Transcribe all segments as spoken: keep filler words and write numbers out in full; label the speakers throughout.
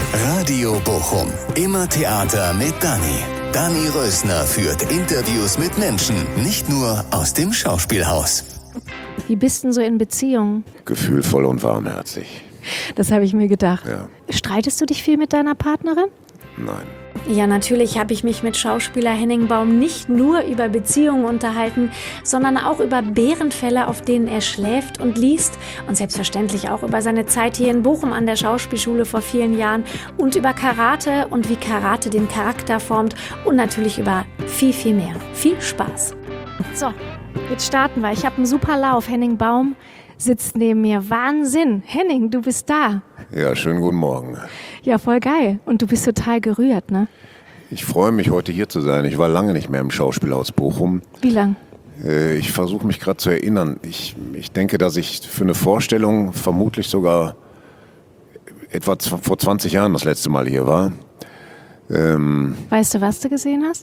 Speaker 1: Radio Bochum. Immer Theater mit Dani. Dani Rösner führt Interviews mit Menschen, nicht nur aus dem Schauspielhaus.
Speaker 2: Wie bist denn so in Beziehungen?
Speaker 3: Gefühlvoll und warmherzig.
Speaker 2: Das habe ich mir gedacht.
Speaker 3: Ja.
Speaker 2: Streitest du dich viel mit deiner Partnerin?
Speaker 3: Nein.
Speaker 2: Ja, natürlich habe ich mich mit Schauspieler Henning Baum nicht nur über Beziehungen unterhalten, sondern auch über Bärenfälle, auf denen er schläft und liest. Und selbstverständlich auch über seine Zeit hier in Bochum an der Schauspielschule vor vielen Jahren und über Karate und wie Karate den Charakter formt und natürlich über viel, viel mehr. Viel Spaß. So, jetzt starten wir. Ich habe einen super Lauf. Henning Baum sitzt neben mir. Wahnsinn. Henning, du bist da.
Speaker 3: Ja, schönen guten Morgen.
Speaker 2: Ja, voll geil. Und du bist total gerührt, ne?
Speaker 3: Ich freue mich, heute hier zu sein. Ich war lange nicht mehr im Schauspielhaus Bochum.
Speaker 2: Wie lang?
Speaker 3: Äh, ich versuche mich gerade zu erinnern. Ich, ich denke, dass ich für eine Vorstellung vermutlich sogar etwa z- vor zwanzig Jahren das letzte Mal hier war. Ähm,
Speaker 2: Weißt du, was du gesehen hast?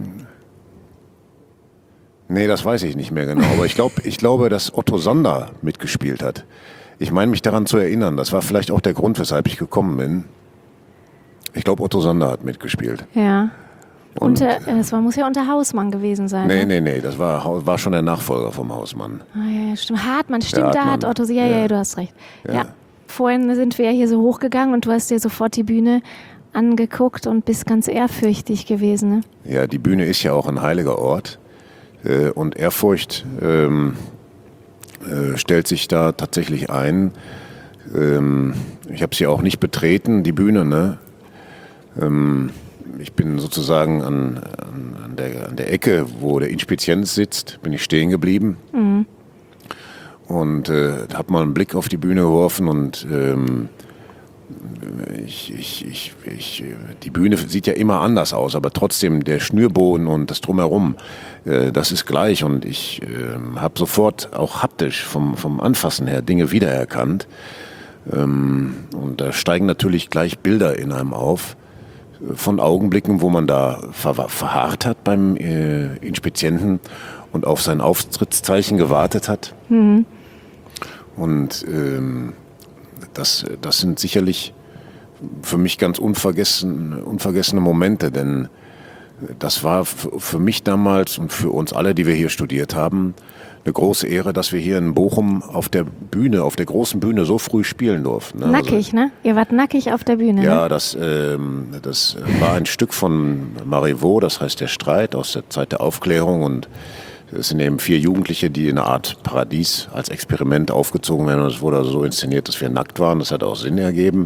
Speaker 3: nee, das weiß ich nicht mehr genau. Aber ich, glaub, ich glaube, dass Otto Sander mitgespielt hat. Ich meine mich daran zu erinnern. Das war vielleicht auch der Grund, weshalb ich gekommen bin. Ich glaube, Otto Sander hat mitgespielt.
Speaker 2: Ja.
Speaker 3: Und,
Speaker 2: Unter, es war, muss ja unter Hausmann gewesen sein.
Speaker 3: Nee,
Speaker 2: ne?
Speaker 3: nee, nee, das war, war schon der Nachfolger vom Hausmann.
Speaker 2: Ah, ja, ja, stimmt. Hartmann, stimmt, da hat
Speaker 3: Hartmann.
Speaker 2: Otto. Ja, ja,
Speaker 3: Ja.
Speaker 2: ja, du hast recht. Ja.
Speaker 3: Ja.
Speaker 2: Vorhin sind wir ja hier so hochgegangen und du hast dir sofort die Bühne angeguckt und bist ganz ehrfürchtig gewesen. Ne?
Speaker 3: Ja, die Bühne ist ja auch ein heiliger Ort. Äh, und Ehrfurcht ähm, äh, stellt sich da tatsächlich ein. Ähm, ich habe sie auch nicht betreten, die Bühne, ne? Ähm, ich bin sozusagen an, an, an, der, an der Ecke, wo der Inspizienz sitzt, bin ich stehen geblieben.
Speaker 2: Mhm.
Speaker 3: Und äh, habe mal einen Blick auf die Bühne geworfen und ähm, ich, ich, ich, ich, die Bühne sieht ja immer anders aus, aber trotzdem der Schnürboden und das Drumherum, äh, das ist gleich. Und ich äh, habe sofort auch haptisch vom, vom Anfassen her Dinge wiedererkannt. Ähm, und da steigen natürlich gleich Bilder in einem auf von Augenblicken, wo man da ver- verharrt hat beim äh, Inspizienten und auf sein Auftrittszeichen gewartet hat.
Speaker 2: Mhm.
Speaker 3: Und ähm, das, das sind sicherlich für mich ganz unvergessen, unvergessene Momente, denn das war f- für mich damals und für uns alle, die wir hier studiert haben, eine große Ehre, dass wir hier in Bochum auf der Bühne, auf der großen Bühne so früh spielen durften. Ne?
Speaker 2: Nackig, ne? Ihr wart nackig auf der Bühne.
Speaker 3: Ja,
Speaker 2: Ne?
Speaker 3: das, ähm, das war ein Stück von Marivaux, das heißt der Streit aus der Zeit der Aufklärung, und es sind eben vier Jugendliche, die in eine Art Paradies als Experiment aufgezogen werden, und es wurde also so inszeniert, dass wir nackt waren. Das hat auch Sinn ergeben.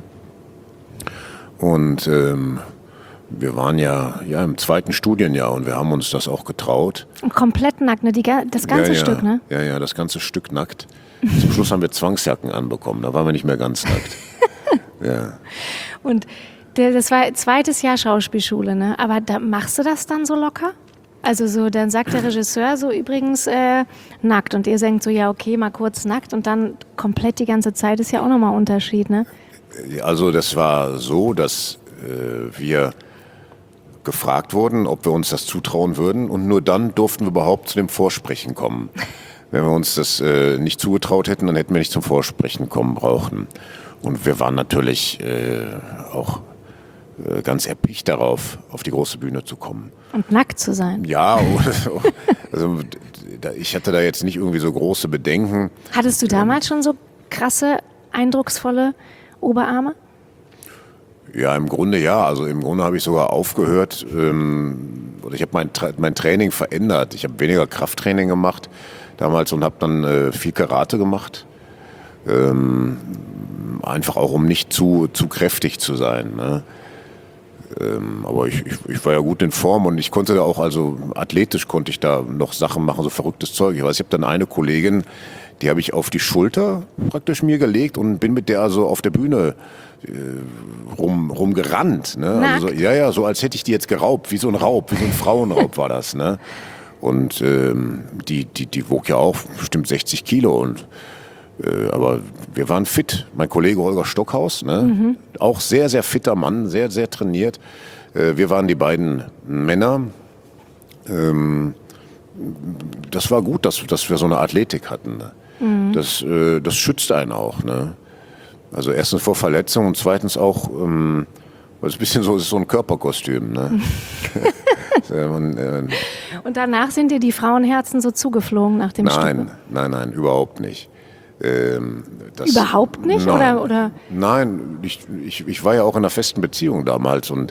Speaker 3: Und ähm, wir waren ja, ja im zweiten Studienjahr und wir haben uns das auch getraut.
Speaker 2: Und komplett nackt, ne? Die, ga- das ganze
Speaker 3: ja, ja,
Speaker 2: Stück, ne?
Speaker 3: Ja, ja, das ganze Stück nackt. Zum Schluss haben wir Zwangsjacken anbekommen, da waren wir nicht mehr ganz nackt. Ja.
Speaker 2: Und der, das war zweites Jahr Schauspielschule, ne? Aber da machst du das dann so locker? Also so, dann sagt der Regisseur so übrigens äh, nackt und ihr denkt so, ja okay, mal kurz nackt und dann komplett die ganze Zeit ist ja auch nochmal Unterschied, ne?
Speaker 3: Also das war so, dass äh, wir gefragt wurden, ob wir uns das zutrauen würden, und nur dann durften wir überhaupt zu dem Vorsprechen kommen. Wenn wir uns das äh, nicht zugetraut hätten, dann hätten wir nicht zum Vorsprechen kommen brauchen. Und wir waren natürlich äh, auch äh, ganz erpicht darauf, auf die große Bühne zu kommen.
Speaker 2: Und nackt zu sein.
Speaker 3: Ja, also ich hatte da jetzt nicht irgendwie so große Bedenken.
Speaker 2: Hattest du damals schon so krasse, eindrucksvolle Oberarme?
Speaker 3: Ja, im Grunde ja. Also im Grunde habe ich sogar aufgehört, ähm, oder ich habe mein, Tra- mein Training verändert. Ich habe weniger Krafttraining gemacht damals und habe dann äh, viel Karate gemacht. Ähm, einfach auch, um nicht zu, zu kräftig zu sein. Ne? Ähm, aber ich, ich, ich war ja gut in Form und ich konnte da auch, also athletisch konnte ich da noch Sachen machen, so verrücktes Zeug. Ich weiß, ich habe dann eine Kollegin, die habe ich auf die Schulter praktisch mir gelegt und bin mit der also auf der Bühne äh, rum, rumgerannt. Ne? Also so, ja, ja, so als hätte ich die jetzt geraubt, wie so ein Raub, wie so ein Frauenraub war das. Ne? Und ähm, die, die, die wog ja auch bestimmt sechzig Kilo und Äh, aber wir waren fit. Mein Kollege Holger Stockhaus, ne? Mhm. Auch sehr, sehr fitter Mann, sehr, sehr trainiert. Äh, wir waren die beiden Männer. Ähm, das war gut, dass, dass wir so eine Athletik hatten. Ne? Mhm. Das, äh, das schützt einen auch. Ne? Also erstens vor Verletzungen und zweitens auch, ähm, Das ist ein bisschen so, ist so ein Körperkostüm. Ne? Man, äh,
Speaker 2: Und danach sind dir die Frauenherzen so zugeflogen nach dem
Speaker 3: nein,
Speaker 2: Stück?
Speaker 3: Nein, nein, überhaupt nicht. Ähm, das,
Speaker 2: Überhaupt nicht?
Speaker 3: Nein,
Speaker 2: oder, oder?
Speaker 3: nein ich, ich, ich war ja auch in einer festen Beziehung damals und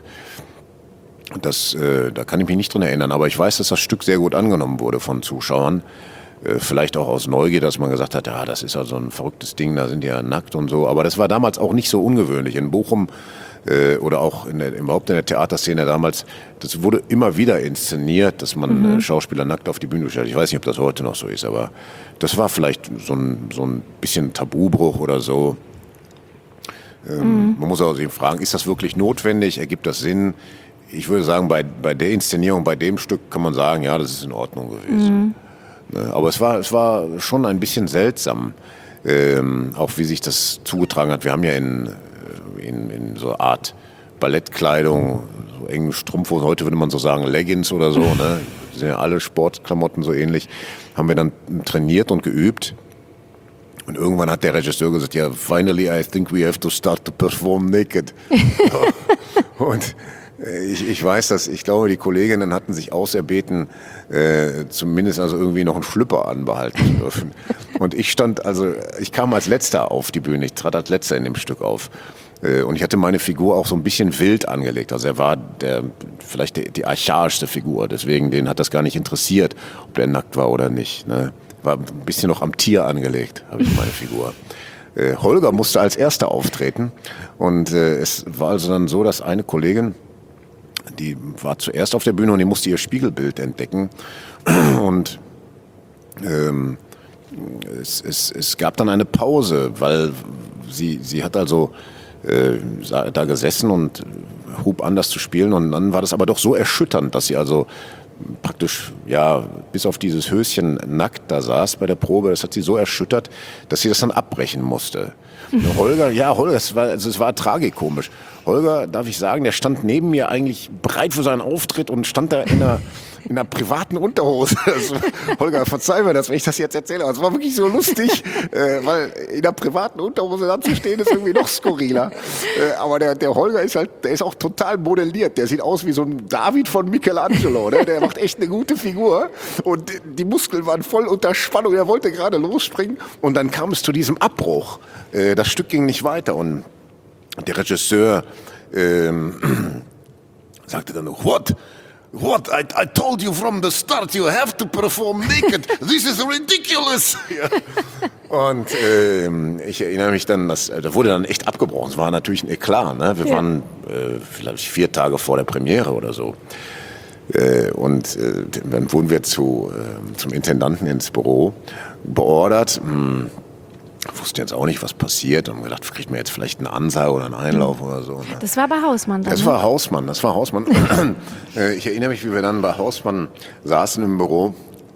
Speaker 3: das, äh, da kann ich mich nicht dran erinnern. Aber ich weiß, dass das Stück sehr gut angenommen wurde von Zuschauern. Äh, vielleicht auch aus Neugier, dass man gesagt hat, ja, das ist ja so ein verrücktes Ding, da sind die ja nackt und so. Aber das war damals auch nicht so ungewöhnlich. In Bochum äh, oder auch in der, überhaupt in der Theaterszene damals, das wurde immer wieder inszeniert, dass man mhm. äh, Schauspieler nackt auf die Bühne stellt. Ich weiß nicht, ob das heute noch so ist, aber das war vielleicht so ein, so ein bisschen Tabubruch oder so. Ähm, mhm. Man muss auch sich fragen, ist das wirklich notwendig? Ergibt das Sinn? Ich würde sagen, bei, bei der Inszenierung, bei dem Stück kann man sagen, ja, das ist in Ordnung gewesen. Mhm. Aber es war, es war schon ein bisschen seltsam, ähm, auch wie sich das zugetragen hat. Wir haben ja in, in, in so einer Art Ballettkleidung, so engen Strumpfhosen, heute würde man so sagen Leggings oder so, ne? Die sind ja alle Sportklamotten so ähnlich, haben wir dann trainiert und geübt. Und irgendwann hat der Regisseur gesagt, ja, finally I think we have to start to perform naked. Und ich, ich weiß, dass, ich glaube, die Kolleginnen hatten sich auserbeten, äh, zumindest also irgendwie noch einen Schlüpper anbehalten zu dürfen. Und ich stand, also ich kam als Letzter auf die Bühne, ich trat als Letzter in dem Stück auf. Äh, und ich hatte meine Figur auch so ein bisschen wild angelegt. Also er war der, vielleicht die, die archaischste Figur, deswegen den hat das gar nicht interessiert, ob der nackt war oder nicht. Ne? War ein bisschen noch am Tier angelegt, habe ich meine Figur. Äh, Holger musste als Erster auftreten und äh, es war also dann so, dass eine Kollegin, die war zuerst auf der Bühne und die musste ihr Spiegelbild entdecken. Und ähm, es, es, es gab dann eine Pause, weil sie, sie hat also äh, da gesessen und hub an, das zu spielen. Und dann war das aber doch so erschütternd, dass sie also praktisch, ja, bis auf dieses Höschen nackt da saß bei der Probe. Das hat sie so erschüttert, dass sie das dann abbrechen musste. Und Holger, ja, Holger, es war, also es war tragikomisch. Holger, darf ich sagen, der stand neben mir eigentlich bereit für seinen Auftritt und stand da in einer, in einer privaten Unterhose. Also, Holger, verzeih mir das, wenn ich das jetzt erzähle. Aber es war wirklich so lustig, äh, weil in einer privaten Unterhose da zu stehen, ist irgendwie noch skurriler. Äh, aber der, der Holger ist halt, der ist auch total modelliert. Der sieht aus wie so ein David von Michelangelo. Ne? Der macht echt eine gute Figur. Und die Muskeln waren voll unter Spannung. Er wollte gerade losspringen. Und dann kam es zu diesem Abbruch. Äh, das Stück ging nicht weiter. Und der Regisseur ähm, sagte dann noch, what? What? I, I told you from the start, you have to perform naked. This is ridiculous. Ja. Und ähm, ich erinnere mich dann, dass, da wurde dann echt abgebrochen. Es war natürlich ein Eklat. Ne? Wir ja. waren äh, vielleicht vier Tage vor der Premiere oder so. Äh, und äh, dann wurden wir zu, äh, zum Intendanten ins Büro beordert. Hm. Ich wusste jetzt auch nicht, was passiert und gedacht, kriegt man jetzt vielleicht eine Ansage oder einen Einlauf oder so. Ne?
Speaker 2: Das war bei Hausmann dann?
Speaker 3: Das war Hausmann, das war Hausmann. Ich erinnere mich, wie wir dann bei Hausmann saßen im Büro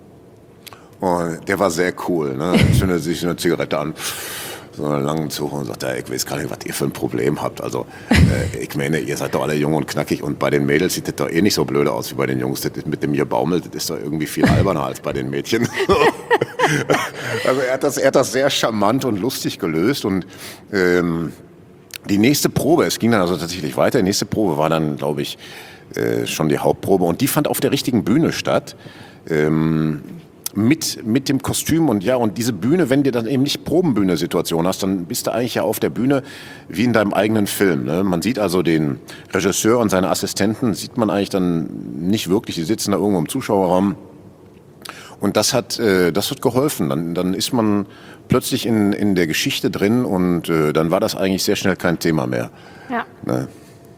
Speaker 3: und der war sehr cool. Ne? Er zündete sich eine Zigarette an, so einen langen Zug und sagte, ja, ich weiß gar nicht, was ihr für ein Problem habt. Also äh, ich meine, ihr seid doch alle jung und knackig und bei den Mädels sieht das doch eh nicht so blöde aus wie bei den Jungs. Das mit dem Gebaumel, das ist doch irgendwie viel alberner als bei den Mädchen. Also er hat, das, er hat das sehr charmant und lustig gelöst und ähm, die nächste Probe, es ging dann also tatsächlich weiter, die nächste Probe war dann, glaube ich, äh, schon die Hauptprobe und die fand auf der richtigen Bühne statt, ähm, mit, mit dem Kostüm und ja, und diese Bühne, wenn du dann eben nicht Probenbühne-Situation hast, dann bist du eigentlich ja auf der Bühne wie in deinem eigenen Film. Ne? Man sieht also den Regisseur und seine Assistenten, sieht man eigentlich dann nicht wirklich, die sitzen da irgendwo im Zuschauerraum. Und das hat, äh, das hat geholfen. Dann, dann ist man plötzlich in, in der Geschichte drin und äh, dann war das eigentlich sehr schnell kein Thema mehr.
Speaker 2: Ja.
Speaker 3: Ne?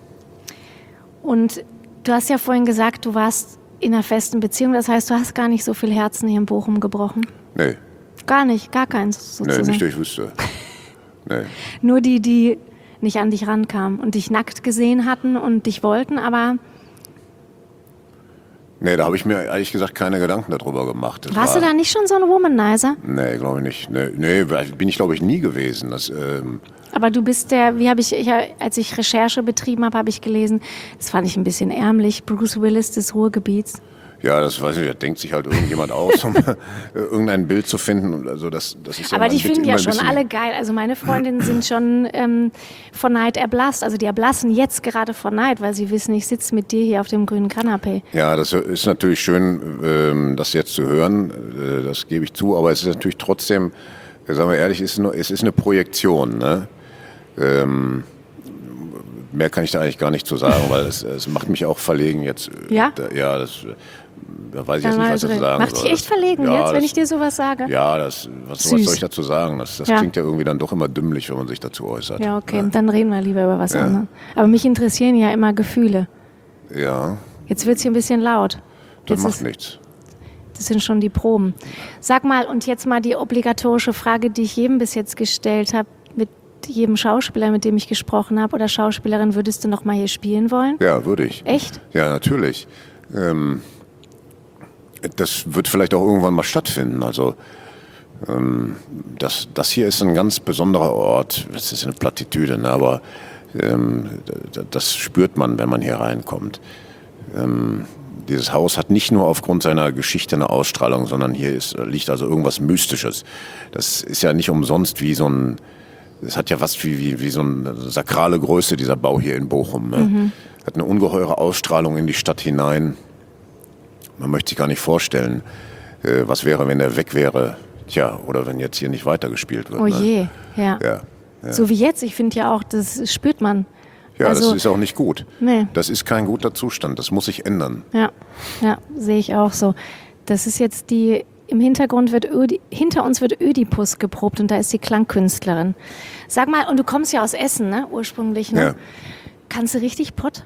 Speaker 2: Und du hast ja vorhin gesagt, du warst in einer festen Beziehung. Das heißt, du hast gar nicht so viel Herzen hier in Bochum gebrochen?
Speaker 3: Nee.
Speaker 2: Gar nicht? Gar keins sozusagen?
Speaker 3: Nee, nicht, dass ich wüsste. Nee.
Speaker 2: Nur die, die nicht an dich rankamen und dich nackt gesehen hatten und dich wollten, aber...
Speaker 3: Nee, da habe ich mir ehrlich gesagt keine Gedanken darüber gemacht. Das
Speaker 2: Warst
Speaker 3: war,
Speaker 2: du da nicht schon so ein Womanizer?
Speaker 3: Nee, glaube ich nicht. Nee, nee, bin ich glaube ich nie gewesen. Das, ähm
Speaker 2: Aber du bist der, wie habe ich, ich, als ich Recherche betrieben habe, habe ich gelesen, das fand ich ein bisschen ärmlich, Bruce Willis des Ruhrgebiets.
Speaker 3: Ja, das weiß ich, da denkt sich halt irgendjemand aus, um irgendein Bild zu finden. Also das, das ist ja
Speaker 2: Aber die
Speaker 3: ein
Speaker 2: finden
Speaker 3: immer
Speaker 2: ja
Speaker 3: ein
Speaker 2: schon
Speaker 3: bisschen-
Speaker 2: alle geil. Also meine Freundinnen sind schon ähm, vor Neid erblasst. Also die erblassen jetzt gerade vor Neid, weil sie wissen, ich sitze mit dir hier auf dem grünen Kanapee.
Speaker 3: Ja, das ist natürlich schön, ähm, das jetzt zu hören, äh, das gebe ich zu, aber es ist natürlich trotzdem, äh, sagen wir ehrlich, es ist, nur, es ist eine Projektion. Ne? Ähm, mehr kann ich da eigentlich gar nicht zu sagen, weil es, es macht mich auch verlegen jetzt. äh,
Speaker 2: Ja?
Speaker 3: Da, ja, das, da weiß ich
Speaker 2: Dann
Speaker 3: jetzt nicht,
Speaker 2: mal
Speaker 3: was
Speaker 2: so
Speaker 3: ich dazu sagen
Speaker 2: Macht dich
Speaker 3: soll.
Speaker 2: echt verlegen
Speaker 3: Ja,
Speaker 2: jetzt, wenn
Speaker 3: das-
Speaker 2: ich dir sowas sage?
Speaker 3: Ja, das, was,
Speaker 2: Süß.
Speaker 3: was soll ich dazu sagen? Das, das
Speaker 2: Ja.
Speaker 3: klingt ja irgendwie dann doch immer dümmlich, wenn man sich dazu äußert.
Speaker 2: Ja, okay, dann reden wir lieber über was
Speaker 3: Ja.
Speaker 2: anderes. Aber mich interessieren ja immer Gefühle.
Speaker 3: Ja,
Speaker 2: Jetzt wird es hier ein bisschen laut.
Speaker 3: das
Speaker 2: Jetzt
Speaker 3: macht
Speaker 2: ist,
Speaker 3: nichts.
Speaker 2: das sind schon die Proben. Sag mal, und jetzt mal die obligatorische Frage, die ich jedem bis jetzt gestellt habe, mit jedem Schauspieler, mit dem ich gesprochen habe oder Schauspielerin, würdest du noch mal hier spielen wollen?
Speaker 3: Ja, würde ich.
Speaker 2: Echt?
Speaker 3: Ja, natürlich. Ähm, das wird vielleicht auch irgendwann mal stattfinden. Also ähm, das, das hier ist ein ganz besonderer Ort. Das ist eine Plattitüde, ne? Aber ähm, d- das spürt man, wenn man hier reinkommt. Ähm, dieses Haus hat nicht nur aufgrund seiner Geschichte eine Ausstrahlung, sondern hier ist, liegt also irgendwas Mystisches. Das ist ja nicht umsonst wie so ein, es hat ja was wie, wie, wie so eine sakrale Größe, dieser Bau hier in Bochum. Ne?
Speaker 2: Mhm.
Speaker 3: Hat eine ungeheure Ausstrahlung in die Stadt hinein. Man möchte sich gar nicht vorstellen, äh, was wäre, wenn er weg wäre. Tja, oder wenn jetzt hier nicht weitergespielt wird.
Speaker 2: Oh
Speaker 3: ne?
Speaker 2: je, ja.
Speaker 3: Ja, ja.
Speaker 2: So wie jetzt, ich finde ja auch, das spürt man.
Speaker 3: ja
Speaker 2: also,
Speaker 3: das ist auch nicht gut.
Speaker 2: Nee.
Speaker 3: Das ist kein guter Zustand. Das muss sich ändern.
Speaker 2: Ja, ja, sehe ich auch so. Das ist jetzt die, im Hintergrund wird Ödi, hinter uns wird Ödipus geprobt und da ist die Klangkünstlerin. Sag mal, und du kommst ja aus Essen, ne, ursprünglich, ne?
Speaker 3: Ja.
Speaker 2: Kannst du richtig Pott?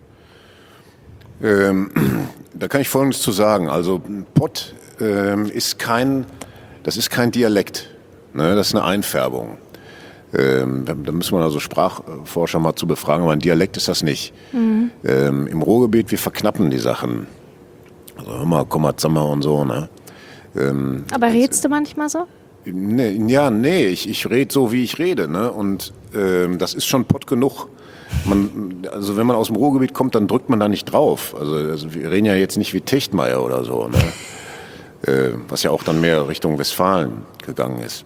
Speaker 3: Ähm, da kann ich Folgendes zu sagen. Also Pott ähm, ist kein, das ist kein Dialekt. Ne? Das ist eine Einfärbung. Ähm, da, da müssen wir also Sprachforscher mal zu befragen, aber ein Dialekt ist das nicht.
Speaker 2: Mhm.
Speaker 3: Ähm, Im Ruhrgebiet, wir verknappen die Sachen. Also hör mal, komm mal, Zammer und so. Ne? Ähm,
Speaker 2: Aber redst du manchmal so?
Speaker 3: Nee, ja, nee, ich, ich rede so, wie ich rede. Ne? Und ähm, das ist schon Pott genug. Man, also wenn man aus dem Ruhrgebiet kommt, dann drückt man da nicht drauf. Also, also wir reden ja jetzt nicht wie Techtmeier oder so. Ne? äh, was ja auch dann mehr Richtung Westfalen gegangen ist.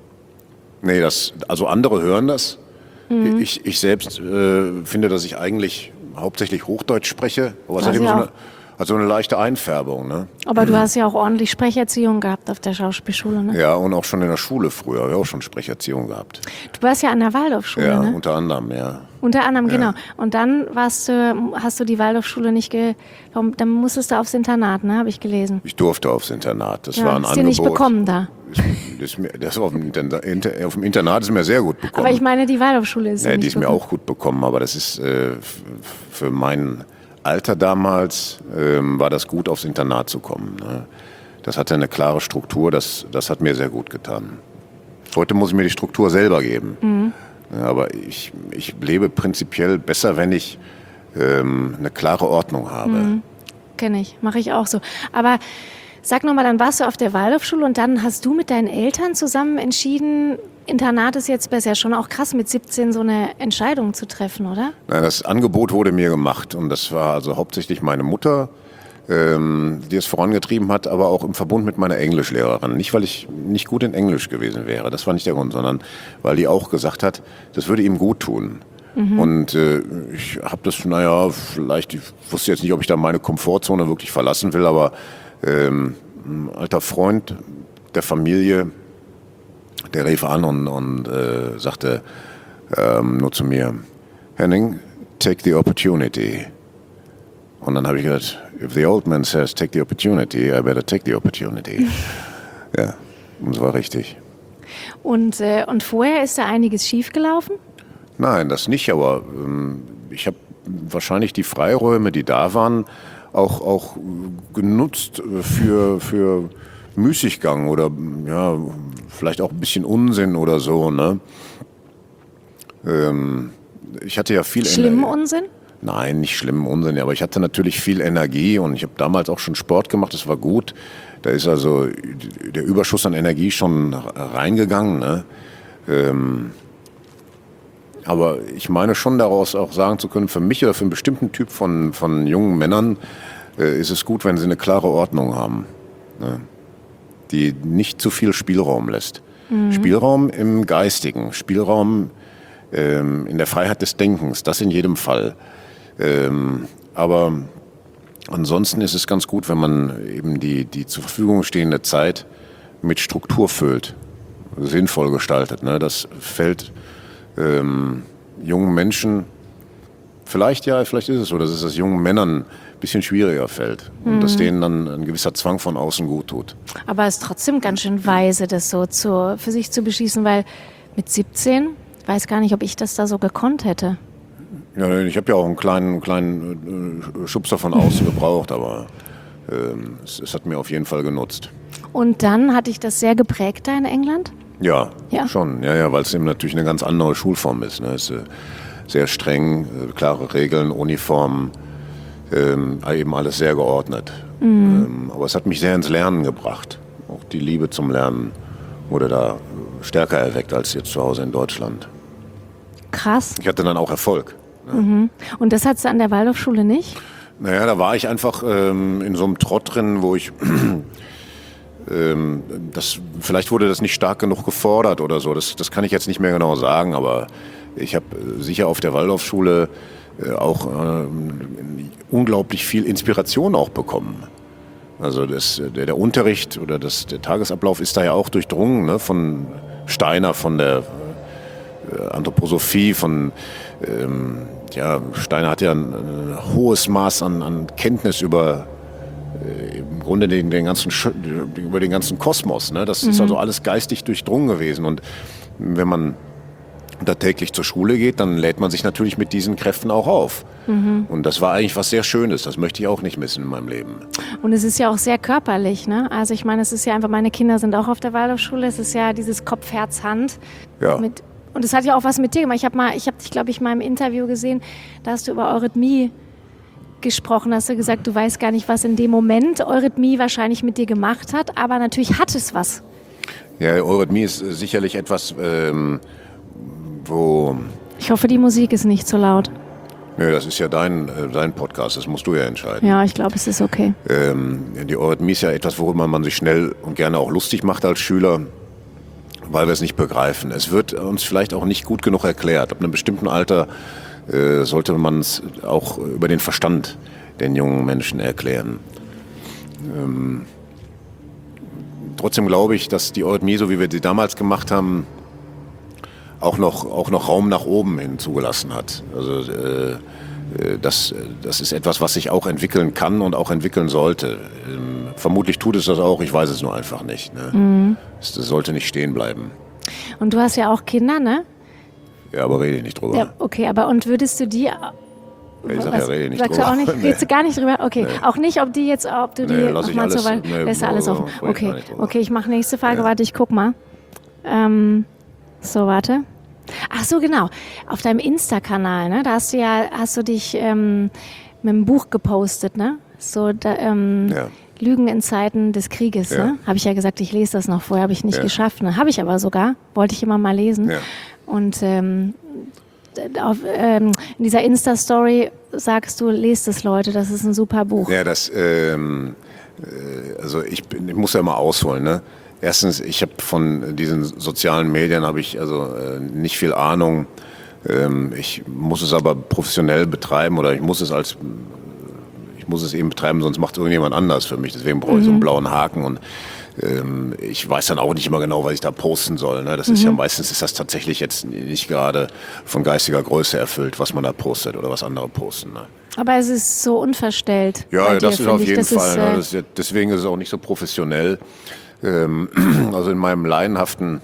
Speaker 3: Nee, das, also andere hören das. Mhm. Ich, ich selbst äh, finde, dass ich eigentlich hauptsächlich Hochdeutsch spreche. Aber es hat eben so eine, hat so eine leichte Einfärbung. Ne?
Speaker 2: Aber du hast ja auch ordentlich Sprecherziehung gehabt auf der Schauspielschule, ne?
Speaker 3: Ja, und auch schon in der Schule früher. Habe ich auch schon Sprecherziehung gehabt.
Speaker 2: Du warst ja an der Waldorfschule,
Speaker 3: ja,
Speaker 2: ne?
Speaker 3: unter anderem, ja.
Speaker 2: Unter anderem,
Speaker 3: Ja.
Speaker 2: genau. Und dann warst du, hast du die Waldorfschule nicht ge... Warum, dann musstest du aufs Internat, ne? Habe ich gelesen.
Speaker 3: Ich durfte aufs Internat. Das
Speaker 2: Ja,
Speaker 3: war ein
Speaker 2: ist
Speaker 3: Angebot.
Speaker 2: dir nicht bekommen da.
Speaker 3: Das, das, mir- das auf, dem Internat, auf dem Internat ist mir sehr gut bekommen.
Speaker 2: Aber ich meine, die Waldorfschule ist
Speaker 3: Ja,
Speaker 2: dir
Speaker 3: die
Speaker 2: nicht
Speaker 3: ist mir
Speaker 2: bekommen.
Speaker 3: auch gut bekommen, aber das ist äh, f- für mein Alter damals ähm, war das gut, aufs Internat zu kommen. Ne? Das hatte eine klare Struktur, das, das hat mir sehr gut getan. Heute muss ich mir die Struktur selber geben.
Speaker 2: Mhm.
Speaker 3: Ja, aber ich, ich lebe prinzipiell besser, wenn ich ähm, eine klare Ordnung habe.
Speaker 2: Mhm. Kenne ich, mache ich auch so. Aber sag nochmal, dann warst du auf der Waldorfschule und dann hast du mit deinen Eltern zusammen entschieden, Internat ist jetzt besser. Schon auch krass, mit siebzehn so eine Entscheidung zu treffen, oder?
Speaker 3: Na, das Angebot wurde mir gemacht und das war also hauptsächlich meine Mutter, ähm, die es vorangetrieben hat, aber auch im Verbund mit meiner Englischlehrerin. Nicht, weil ich nicht gut in Englisch gewesen wäre, das war nicht der Grund, sondern weil die auch gesagt hat, das würde ihm gut tun.
Speaker 2: Mhm.
Speaker 3: Und äh, ich habe das, naja, vielleicht, ich wusste jetzt nicht, ob ich da meine Komfortzone wirklich verlassen will, aber ähm, ein alter Freund der Familie, der rief an und, und äh, sagte ähm, nur zu mir, Henning, take the opportunity. Und dann habe ich gedacht, if the old man says take the opportunity, I better take the opportunity. Ja, und es war richtig.
Speaker 2: Und, äh, und vorher ist da einiges schiefgelaufen?
Speaker 3: Nein, das nicht, aber ähm, ich habe wahrscheinlich die Freiräume, die da waren, auch, auch genutzt für, für Müßiggang oder ja, vielleicht auch ein bisschen Unsinn oder so. Ne? Ähm, ich hatte ja viel
Speaker 2: Schlimmen
Speaker 3: Ener-
Speaker 2: Unsinn?
Speaker 3: Nein, nicht schlimmen Unsinn, aber ich hatte natürlich viel Energie und ich habe damals auch schon Sport gemacht, das war gut. Da ist also der Überschuss an Energie schon reingegangen. Ne? Ähm, aber ich meine schon daraus auch sagen zu können, für mich oder für einen bestimmten Typ von, von jungen Männern äh, ist es gut, wenn sie eine klare Ordnung haben, ne? Die nicht zu viel Spielraum lässt. Mhm. Spielraum im Geistigen, Spielraum ähm, in der Freiheit des Denkens, das in jedem Fall. Ähm, aber ansonsten ist es ganz gut, wenn man eben die, die zur Verfügung stehende Zeit mit Struktur füllt, sinnvoll gestaltet. Ne? Das fällt ähm, jungen Menschen, vielleicht ja, vielleicht ist es so, dass es das jungen Männern ein bisschen schwieriger fällt und mhm. dass denen dann ein gewisser Zwang von außen gut tut.
Speaker 2: Aber es ist trotzdem ganz schön weise, das so zu, für sich zu beschließen, weil mit siebzehn, ich weiß gar nicht, ob ich das da so gekonnt hätte.
Speaker 3: Ja, ich habe ja auch einen kleinen, kleinen Schubser von außen gebraucht, aber ähm, es, es hat mir auf jeden Fall genutzt.
Speaker 2: Und dann hat dich das sehr geprägt da in England?
Speaker 3: Ja,
Speaker 2: ja.
Speaker 3: schon. Ja, ja, weil es eben natürlich eine ganz andere Schulform ist. Ne? Es ist äh, sehr streng, äh, klare Regeln, Uniformen, ähm, eben alles sehr geordnet. Mhm. Ähm, aber es hat mich sehr ins Lernen gebracht. Auch die Liebe zum Lernen wurde da stärker erweckt als jetzt zu Hause in Deutschland.
Speaker 2: Krass.
Speaker 3: Ich hatte dann auch Erfolg. Ne?
Speaker 2: Mhm. Und das hattest du an der Waldorfschule nicht?
Speaker 3: Naja, da war ich einfach ähm, in so einem Trott drin, wo ich... ähm, das, vielleicht wurde das nicht stark genug gefordert oder so. Das, das kann ich jetzt nicht mehr genau sagen, aber ich habe sicher auf der Waldorfschule äh, auch äh, unglaublich viel Inspiration auch bekommen. Also das, der, der Unterricht oder das, der Tagesablauf ist da ja auch durchdrungen, ne, von Steiner, von der äh, Anthroposophie, von ähm, ja, Steiner hat ja ein, ein hohes Maß an, an Kenntnis über äh, im Grunde den, den ganzen über den ganzen Kosmos. Ne? Das mhm. ist also alles geistig durchdrungen gewesen. Und wenn man da täglich zur Schule geht, dann lädt man sich natürlich mit diesen Kräften auch auf. Mhm. Und das war eigentlich was sehr Schönes. Das möchte ich auch nicht missen in meinem Leben.
Speaker 2: Und es ist ja auch sehr körperlich, ne? Also ich meine, es ist ja einfach, meine Kinder sind auch auf der Waldorfschule. Es ist ja dieses Kopf, Herz, Hand.
Speaker 3: Ja.
Speaker 2: Mit, und es hat ja auch was mit dir gemacht. Ich habe mal, ich habe dich, glaube ich, mal im Interview gesehen, da hast du über Eurythmie gesprochen. Hast du gesagt, du weißt gar nicht, was in dem Moment Eurythmie wahrscheinlich mit dir gemacht hat. Aber natürlich hat es was.
Speaker 3: Ja, Eurythmie ist sicherlich etwas... Ähm Wo
Speaker 2: ich hoffe, die Musik ist nicht so laut.
Speaker 3: Nö, das ist ja dein, dein Podcast, das musst du ja entscheiden.
Speaker 2: Ja, ich glaube, es ist okay.
Speaker 3: Ähm, die Eurythmie ist ja etwas, worüber man sich schnell und gerne auch lustig macht als Schüler, weil wir es nicht begreifen. Es wird uns vielleicht auch nicht gut genug erklärt. Ab einem bestimmten Alter äh, sollte man es auch über den Verstand den jungen Menschen erklären. Ähm, trotzdem glaube ich, dass die Eurythmie, so wie wir sie damals gemacht haben, auch noch, auch noch Raum nach oben hin zugelassen hat. Also äh, das, das ist etwas, was sich auch entwickeln kann und auch entwickeln sollte. Ähm, vermutlich tut es das auch, ich weiß es nur einfach nicht. Ne? Mhm. Das, das sollte nicht stehen bleiben.
Speaker 2: Und du hast ja auch Kinder, ne?
Speaker 3: Ja, aber rede ich nicht drüber.
Speaker 2: Ja, okay, aber und würdest du die...
Speaker 3: Ich sag ja, rede nicht
Speaker 2: Sagst
Speaker 3: drüber.
Speaker 2: Du auch nicht,
Speaker 3: nee.
Speaker 2: Redest du gar nicht drüber? Okay,
Speaker 3: nee.
Speaker 2: Auch nicht, ob die jetzt, ob du die...
Speaker 3: Nee, lass ich
Speaker 2: mal
Speaker 3: alles,
Speaker 2: so weit,
Speaker 3: nee,
Speaker 2: lässt du alles offen. Okay, okay, ich mache nächste Frage,
Speaker 3: ja.
Speaker 2: Warte, ich guck mal. Ähm, so, warte. Ach so, genau. Auf deinem Insta-Kanal, ne? Da hast du ja, hast du dich ähm, mit einem Buch gepostet, ne? So, da, ähm,
Speaker 3: ja.
Speaker 2: Lügen in Zeiten des Krieges,
Speaker 3: ja.
Speaker 2: ne? Habe ich ja gesagt, ich lese das noch vorher, habe ich nicht
Speaker 3: ja.
Speaker 2: geschafft, ne? Habe ich aber sogar, wollte ich immer mal lesen.
Speaker 3: Ja.
Speaker 2: Und ähm, auf, ähm, in dieser Insta-Story sagst du, lest es, Leute, das ist ein super Buch.
Speaker 3: Ja, das, ähm, äh, also ich, bin, ich muss ja mal ausholen, ne? Erstens, ich habe von diesen sozialen Medien habe ich also äh, nicht viel Ahnung. Ähm, ich muss es aber professionell betreiben oder ich muss es als ich muss es eben betreiben, sonst macht irgendjemand anders für mich. Deswegen brauche ich mhm. so einen blauen Haken und ähm, ich weiß dann auch nicht immer genau, was ich da posten soll. Ne? Das mhm. ist ja meistens ist das tatsächlich jetzt nicht gerade von geistiger Größe erfüllt, was man da postet oder was andere posten. Ne?
Speaker 2: Aber es ist so unverstellt.
Speaker 3: Ja,
Speaker 2: dir,
Speaker 3: das ist auf
Speaker 2: ich.
Speaker 3: jeden
Speaker 2: das
Speaker 3: Fall.
Speaker 2: Ist,
Speaker 3: ne?
Speaker 2: äh,
Speaker 3: das ist ja, deswegen ist es auch nicht so professionell. Ähm, also in meinem laienhaften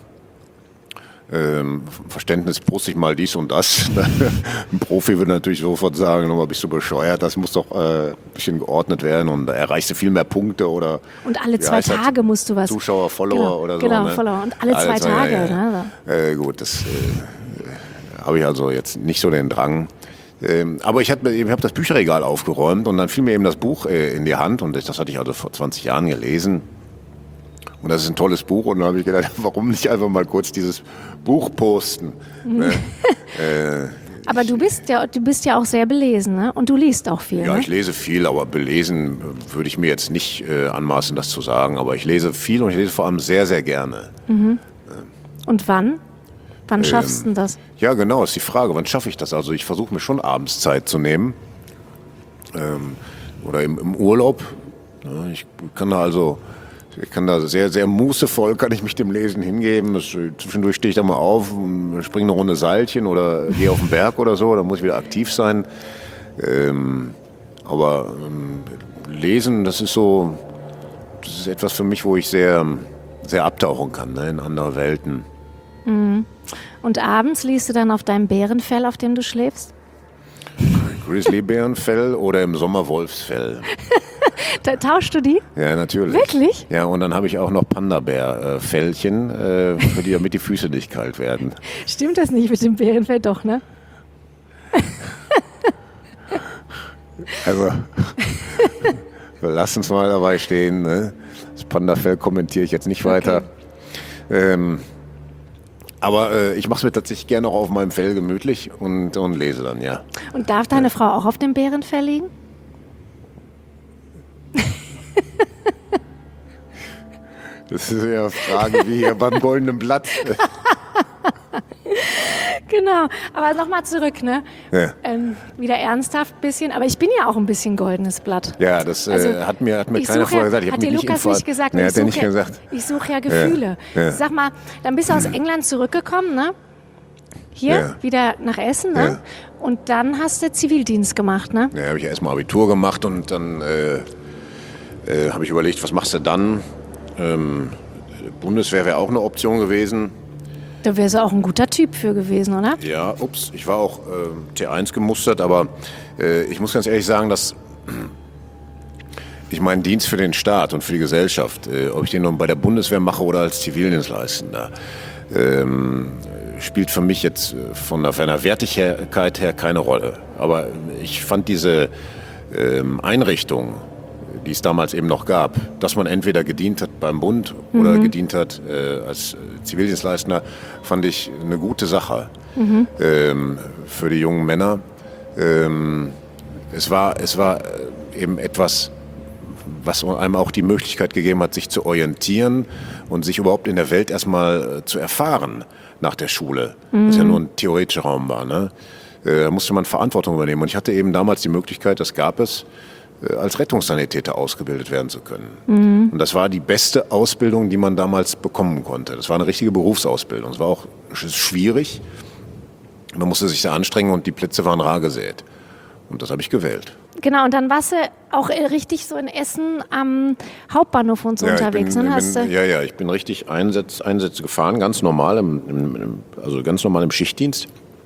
Speaker 3: ähm, Verständnis poste ich mal dies und das. Ein Profi würde natürlich sofort sagen, aber bist du bescheuert, das muss doch äh, ein bisschen geordnet werden und da erreichst du viel mehr Punkte oder...
Speaker 2: Und alle zwei Tage das? musst du was...
Speaker 3: Zuschauer, Follower
Speaker 2: genau,
Speaker 3: oder so.
Speaker 2: Genau,
Speaker 3: ne?
Speaker 2: Follower und alle, alle zwei, zwei Tage.
Speaker 3: Ja, ja.
Speaker 2: Ne?
Speaker 3: Äh, gut, das äh, habe ich also jetzt nicht so den Drang. Ähm, aber ich habe hab das Bücherregal aufgeräumt und dann fiel mir eben das Buch äh, in die Hand und das, das hatte ich also vor zwanzig Jahren gelesen. Und das ist ein tolles Buch und dann habe ich gedacht, warum nicht einfach mal kurz dieses Buch posten. Ne? äh,
Speaker 2: Aber du bist ja, du bist ja auch sehr belesen, ne? Und du liest auch viel,
Speaker 3: Ja,
Speaker 2: ne?
Speaker 3: ich lese viel, aber belesen würde ich mir jetzt nicht äh, anmaßen, das zu sagen. Aber ich lese viel und ich lese vor allem sehr, sehr gerne.
Speaker 2: Mhm. Und wann? Wann schaffst du
Speaker 3: Ähm,
Speaker 2: das?
Speaker 3: Ja, genau, ist die Frage. Wann schaffe ich das? Also ich versuche mir schon abends Zeit zu nehmen. Ähm, oder im, im Urlaub. Ja, ich kann da also, ich kann da sehr, sehr mußevoll, kann ich mich dem Lesen hingeben. Das, zwischendurch stehe ich da mal auf, springe eine Runde Seilchen oder gehe auf den Berg oder so. Da muss ich wieder aktiv sein. Ähm, aber ähm, Lesen, das ist so, das ist etwas für mich, wo ich sehr, sehr abtauchen kann, ne, in andere Welten.
Speaker 2: Mhm. Und abends liest du dann auf deinem Bärenfell, auf dem du schläfst?
Speaker 3: Grizzlybärenfell oder im Sommer Wolfsfell.
Speaker 2: Da tauschst du die?
Speaker 3: Ja, natürlich.
Speaker 2: Wirklich?
Speaker 3: Ja, und dann habe ich auch noch Panda-Bär-Fellchen, äh, für die, damit die Füße nicht kalt werden.
Speaker 2: Stimmt das nicht mit dem Bärenfell? Doch, ne?
Speaker 3: Also, wir lassen es mal dabei stehen. Ne? Das Panda-Fell kommentiere ich jetzt nicht weiter. Okay. Ähm, aber äh, ich mache es mir tatsächlich gerne auch auf meinem Fell gemütlich und, und lese dann, ja.
Speaker 2: Und darf deine ja. Frau auch auf dem Bärenfell liegen?
Speaker 3: Das ist ja eine Frage wie hier beim Goldenen Blatt.
Speaker 2: Genau, aber nochmal zurück, ne?
Speaker 3: Ja.
Speaker 2: Ähm, wieder ernsthaft ein bisschen, aber ich bin ja auch ein bisschen goldenes Blatt.
Speaker 3: Ja, das also, äh, hat mir, hat mir keiner vorher gesagt. Ich
Speaker 2: hat dir
Speaker 3: nicht
Speaker 2: Lukas nicht gesagt?
Speaker 3: Nee,
Speaker 2: ich
Speaker 3: hat er nicht
Speaker 2: ja,
Speaker 3: gesagt.
Speaker 2: Ich suche ja Gefühle.
Speaker 3: Ja. Ja.
Speaker 2: Sag mal, dann bist du aus England zurückgekommen, ne? Hier, ja. wieder nach Essen, ne? Ja. Und dann hast du Zivildienst gemacht, ne?
Speaker 3: Ja, habe ich erstmal Abitur gemacht und dann äh, äh, habe ich überlegt, was machst du dann? Ähm, Bundeswehr wäre auch eine Option gewesen.
Speaker 2: Da wärst du auch ein guter Typ für gewesen, oder?
Speaker 3: Ja, ups, ich war auch äh, T eins gemustert, aber äh, ich muss ganz ehrlich sagen, dass ich meinen Dienst für den Staat und für die Gesellschaft, äh, ob ich den nun bei der Bundeswehr mache oder als Zivildienstleistender, ähm, spielt für mich jetzt von der, von der Wertigkeit her keine Rolle. Aber ich fand diese ähm, Einrichtung, die es damals eben noch gab, dass man entweder gedient hat beim Bund oder mhm. gedient hat äh, als Zivildienstleister, fand ich eine gute Sache mhm. ähm, für die jungen Männer. Ähm, es war, es war eben etwas, was einem auch die Möglichkeit gegeben hat, sich zu orientieren und sich überhaupt in der Welt erstmal äh, zu erfahren nach der Schule, mhm. was ja nur ein theoretischer Raum war. Ne? Äh, da musste man Verantwortung übernehmen. Und ich hatte eben damals die Möglichkeit, das gab es, als Rettungssanitäter ausgebildet werden zu können. Mhm. Und das war die beste Ausbildung, die man damals bekommen konnte. Das war eine richtige Berufsausbildung. Es war auch schwierig. Man musste sich sehr anstrengen und die Plätze waren rar gesät. Und das habe ich gewählt.
Speaker 2: Genau, und dann warst du auch richtig so in Essen am Hauptbahnhof und so
Speaker 3: ja,
Speaker 2: unterwegs.
Speaker 3: Ich bin,
Speaker 2: ne?
Speaker 3: Hast bin, ja, ja, ich bin richtig Einsatz, Einsätze gefahren, ganz normal, im, im, also ganz normal im Schichtdienst.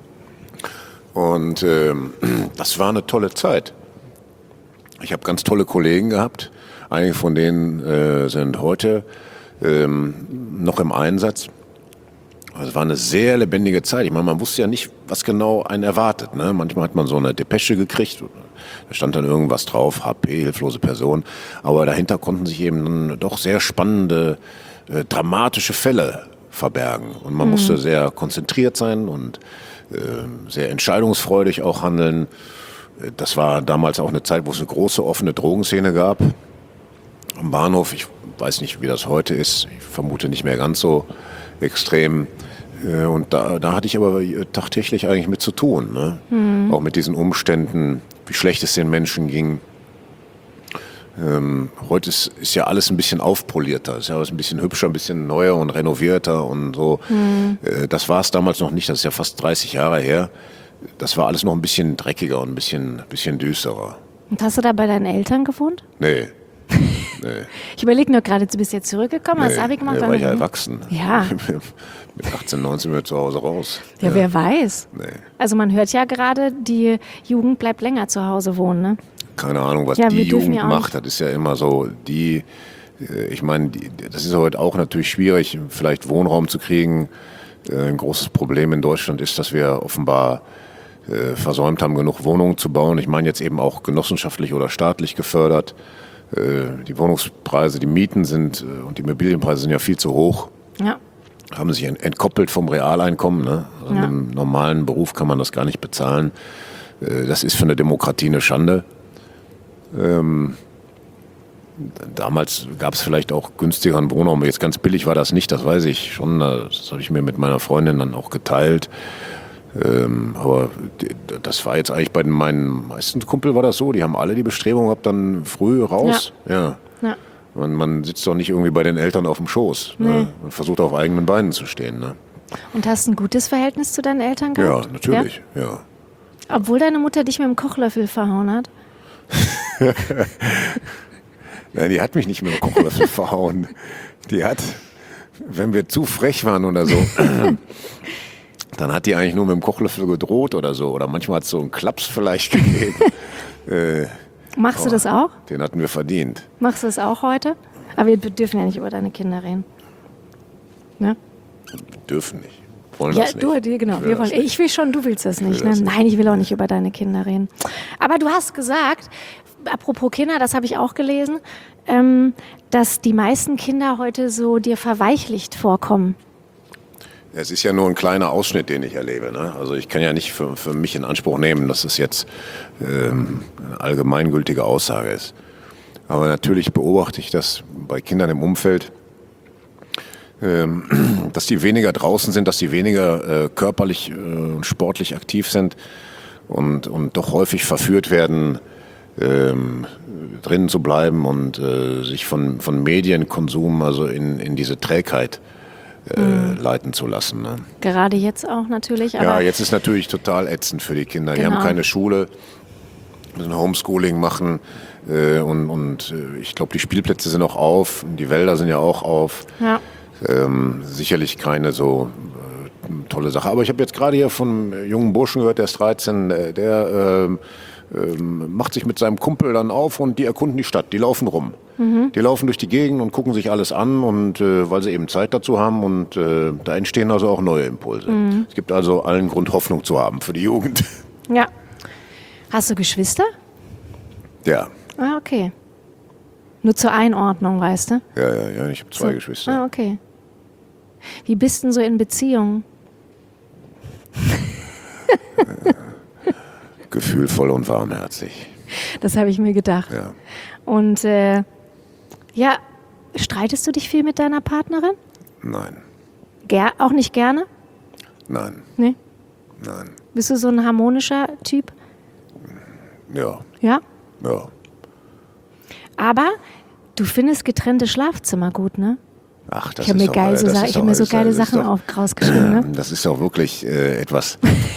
Speaker 3: Und ähm, das war eine tolle Zeit. Ich habe ganz tolle Kollegen gehabt. Einige von denen äh, sind heute ähm, noch im Einsatz. Also es war eine sehr lebendige Zeit. Ich meine, man wusste ja nicht, was genau einen erwartet. Ne? Manchmal hat man so eine Depesche gekriegt. Da stand dann irgendwas drauf, H P, hilflose Person. Aber dahinter konnten sich eben doch sehr spannende, äh, dramatische Fälle verbergen. Und man mhm. musste sehr konzentriert sein und äh, sehr entscheidungsfreudig auch handeln. Das war damals auch eine Zeit, wo es eine große offene Drogenszene gab. Am Bahnhof, ich weiß nicht, wie das heute ist, ich vermute nicht mehr ganz so extrem. Und da, da hatte ich aber tagtäglich eigentlich mit zu tun. Ne? Mhm. Auch mit diesen Umständen, wie schlecht es den Menschen ging. Ähm, heute ist, ist ja alles ein bisschen aufpolierter, ist ja alles ein bisschen hübscher, ein bisschen neuer und renovierter und so. Mhm. Äh, das war es damals noch nicht, das ist ja fast dreißig Jahre her. Das war alles noch ein bisschen dreckiger und ein bisschen, bisschen düsterer.
Speaker 2: Und hast du da bei deinen Eltern gewohnt?
Speaker 3: Nee. nee.
Speaker 2: Ich überlege nur gerade, du bist jetzt zurückgekommen,
Speaker 3: nee.
Speaker 2: hast Abi gemacht?
Speaker 3: Nee, war ich ja erwachsen.
Speaker 2: Ja.
Speaker 3: Mit achtzehn, neunzehn bin ich zu Hause raus.
Speaker 2: Ja, ja. Wer weiß.
Speaker 3: Nee.
Speaker 2: Also man hört ja gerade, die Jugend bleibt länger zu Hause wohnen, ne?
Speaker 3: Keine Ahnung, was
Speaker 2: ja,
Speaker 3: die Jugend
Speaker 2: ja
Speaker 3: macht. Das ist ja immer so, die, ich meine, das ist heute auch natürlich schwierig, vielleicht Wohnraum zu kriegen. Ein großes Problem in Deutschland ist, dass wir offenbar äh, versäumt haben, genug Wohnungen zu bauen. Ich meine jetzt eben auch genossenschaftlich oder staatlich gefördert. Äh, die Wohnungspreise, die Mieten sind äh, und die Immobilienpreise sind ja viel zu hoch.
Speaker 2: Ja.
Speaker 3: haben sich entkoppelt vom Realeinkommen. Ne? Also
Speaker 2: Ja.
Speaker 3: im normalen Beruf kann man das gar nicht bezahlen. Äh, das ist für eine Demokratie eine Schande. Ähm, damals gab es vielleicht auch günstigeren Wohnraum. Jetzt ganz billig war das nicht, das weiß ich schon. Das habe ich mir mit meiner Freundin dann auch geteilt. Ähm, aber die, das war jetzt eigentlich bei den, meinen meisten Kumpel war das so. Die haben alle die Bestrebung gehabt, dann früh raus. Ja.
Speaker 2: Ja.
Speaker 3: Man, man sitzt doch nicht irgendwie bei den Eltern auf dem Schoß.
Speaker 2: Nee.
Speaker 3: Ne? Man versucht auf eigenen Beinen zu stehen. Ne?
Speaker 2: Und hast ein gutes Verhältnis zu deinen Eltern
Speaker 3: Ja,
Speaker 2: gehabt?
Speaker 3: natürlich. Ja? Ja.
Speaker 2: Obwohl deine Mutter dich mit dem Kochlöffel verhauen hat?
Speaker 3: Nein, die hat mich nicht mit dem Kochlöffel verhauen. Die hat, wenn wir zu frech waren oder so, dann hat die eigentlich nur mit dem Kochlöffel gedroht oder so. Oder manchmal hat es so einen Klaps vielleicht gegeben. äh,
Speaker 2: Machst du das auch?
Speaker 3: Den hatten wir verdient.
Speaker 2: Machst du das auch heute? Aber wir dürfen ja nicht über deine Kinder reden. Ne?
Speaker 3: Wir dürfen nicht. Wollen
Speaker 2: Ja,
Speaker 3: das nicht.
Speaker 2: du, die, genau.
Speaker 3: Ich will
Speaker 2: Wir
Speaker 3: das
Speaker 2: wollen,
Speaker 3: nicht.
Speaker 2: ich will schon, du willst das nicht.
Speaker 3: will das
Speaker 2: Ne?
Speaker 3: nicht.
Speaker 2: Nein, ich will auch nicht über deine Kinder reden. Aber du hast gesagt, apropos Kinder, das habe ich auch gelesen, ähm, dass die meisten Kinder heute so dir verweichlicht vorkommen.
Speaker 3: Es ist ja nur ein kleiner Ausschnitt, den ich erlebe. Ne? Also ich kann ja nicht für, für mich in Anspruch nehmen, dass es jetzt ähm, eine allgemeingültige Aussage ist. Aber natürlich beobachte ich das bei Kindern im Umfeld, ähm, dass die weniger draußen sind, dass die weniger äh, körperlich und äh, sportlich aktiv sind und, und doch häufig verführt werden, ähm, drinnen zu bleiben und äh, sich von, von Medienkonsum, also in, in diese Trägheit Äh, mhm. leiten zu lassen. Ne?
Speaker 2: Gerade jetzt auch natürlich. Aber
Speaker 3: ja, jetzt ist natürlich total ätzend für die Kinder. Die
Speaker 2: Genau.
Speaker 3: haben keine Schule, müssen Homeschooling machen äh, und, und äh, ich glaube, die Spielplätze sind auch auf, die Wälder sind ja auch auf.
Speaker 2: ja.
Speaker 3: Ähm, sicherlich keine so äh, tolle Sache. Aber ich habe jetzt gerade hier von einem jungen Burschen gehört, der ist dreizehn, der, der äh, ähm, macht sich mit seinem Kumpel dann auf und die erkunden die Stadt, die laufen rum. Mhm. Die laufen durch die Gegend und gucken sich alles an, und äh, weil sie eben Zeit dazu haben, und äh, da entstehen also auch neue Impulse. Mhm. Es gibt also allen Grund, Hoffnung zu haben für die Jugend.
Speaker 2: Ja. Hast du Geschwister?
Speaker 3: Ja,
Speaker 2: Ah, okay. Nur zur Einordnung, weißt du?
Speaker 3: ja, ja, ja, ich habe zwei
Speaker 2: So.
Speaker 3: Geschwister.
Speaker 2: Ah, okay. Wie bist denn so in Beziehungen?
Speaker 3: Gefühlvoll und warmherzig.
Speaker 2: Das habe ich mir gedacht.
Speaker 3: Ja.
Speaker 2: Und äh, ja, streitest du dich viel mit deiner Partnerin?
Speaker 3: Nein,
Speaker 2: Ger auch nicht gerne?
Speaker 3: nein,
Speaker 2: Nee?
Speaker 3: nein.
Speaker 2: Bist du so ein harmonischer Typ?
Speaker 3: Ja,
Speaker 2: Ja?
Speaker 3: ja.
Speaker 2: Aber du findest getrennte Schlafzimmer gut, ne?
Speaker 3: Ach, das
Speaker 2: Ich habe mir,
Speaker 3: ist doch,
Speaker 2: geil
Speaker 3: äh,
Speaker 2: so,
Speaker 3: das
Speaker 2: Sa-
Speaker 3: ist
Speaker 2: ich hab
Speaker 3: doch-
Speaker 2: mir so
Speaker 3: das ist-
Speaker 2: geile
Speaker 3: das ist
Speaker 2: Sachen
Speaker 3: doch-
Speaker 2: auf, rausgeschrieben, ne?
Speaker 3: Das ist auch wirklich äh, etwas.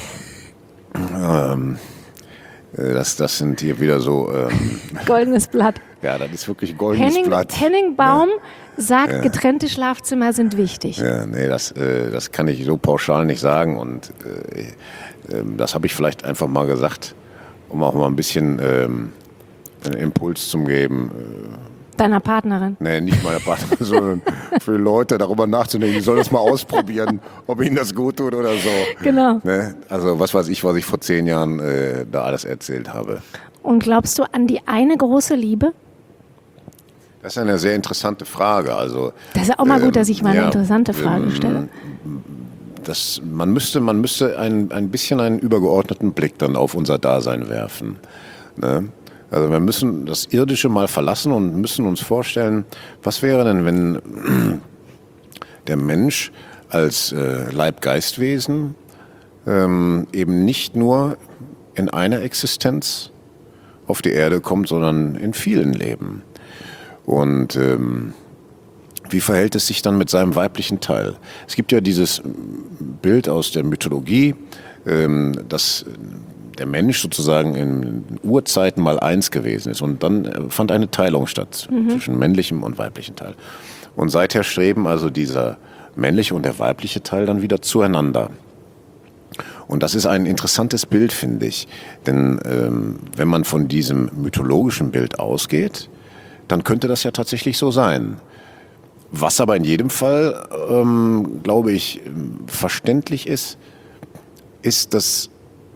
Speaker 3: ähm, äh, das, das sind hier wieder so. Ähm,
Speaker 2: Goldenes Blatt.
Speaker 3: ja, das ist wirklich goldenes
Speaker 2: Henning,
Speaker 3: Blatt.
Speaker 2: Henning Baum sagt, getrennte Schlafzimmer sind wichtig.
Speaker 3: Ja, nee, das, äh, das kann ich so pauschal nicht sagen. Und äh, äh, das habe ich vielleicht einfach mal gesagt, um auch mal ein bisschen ähm, einen Impuls zu geben.
Speaker 2: Deiner Partnerin.
Speaker 3: Nee, nicht meiner Partner, sondern für Leute darüber nachzudenken, die sollen das mal ausprobieren, ob ihnen das gut tut oder so.
Speaker 2: Genau.
Speaker 3: Ne? Also was weiß ich, was ich vor zehn Jahren äh, da alles erzählt habe.
Speaker 2: Und glaubst du an die eine große Liebe?
Speaker 3: Das ist eine sehr interessante Frage. Also,
Speaker 2: Das ist ja auch mal gut, dass ich mal eine
Speaker 3: ja,
Speaker 2: interessante Frage
Speaker 3: ähm,
Speaker 2: stelle.
Speaker 3: Das, man müsste, man müsste ein, ein bisschen einen übergeordneten Blick dann auf unser Dasein werfen. Ne? Also wir müssen das Irdische mal verlassen und müssen uns vorstellen, was wäre denn, wenn der Mensch als äh, Leib-Geist-Wesen ähm, eben nicht nur in einer Existenz auf die Erde kommt, sondern in vielen Leben. Und ähm, wie verhält es sich dann mit seinem weiblichen Teil? Es gibt ja dieses Bild aus der Mythologie, ähm, dass der Mensch sozusagen in Urzeiten mal eins gewesen ist. Und dann fand eine Teilung statt mhm. zwischen männlichem und weiblichem Teil. Und seither streben also dieser männliche und der weibliche Teil dann wieder zueinander. Und das ist ein interessantes Bild, finde ich. Denn ähm, wenn man von diesem mythologischen Bild ausgeht, dann könnte das ja tatsächlich so sein. Was aber in jedem Fall, ähm, glaube ich, verständlich ist, ist, dass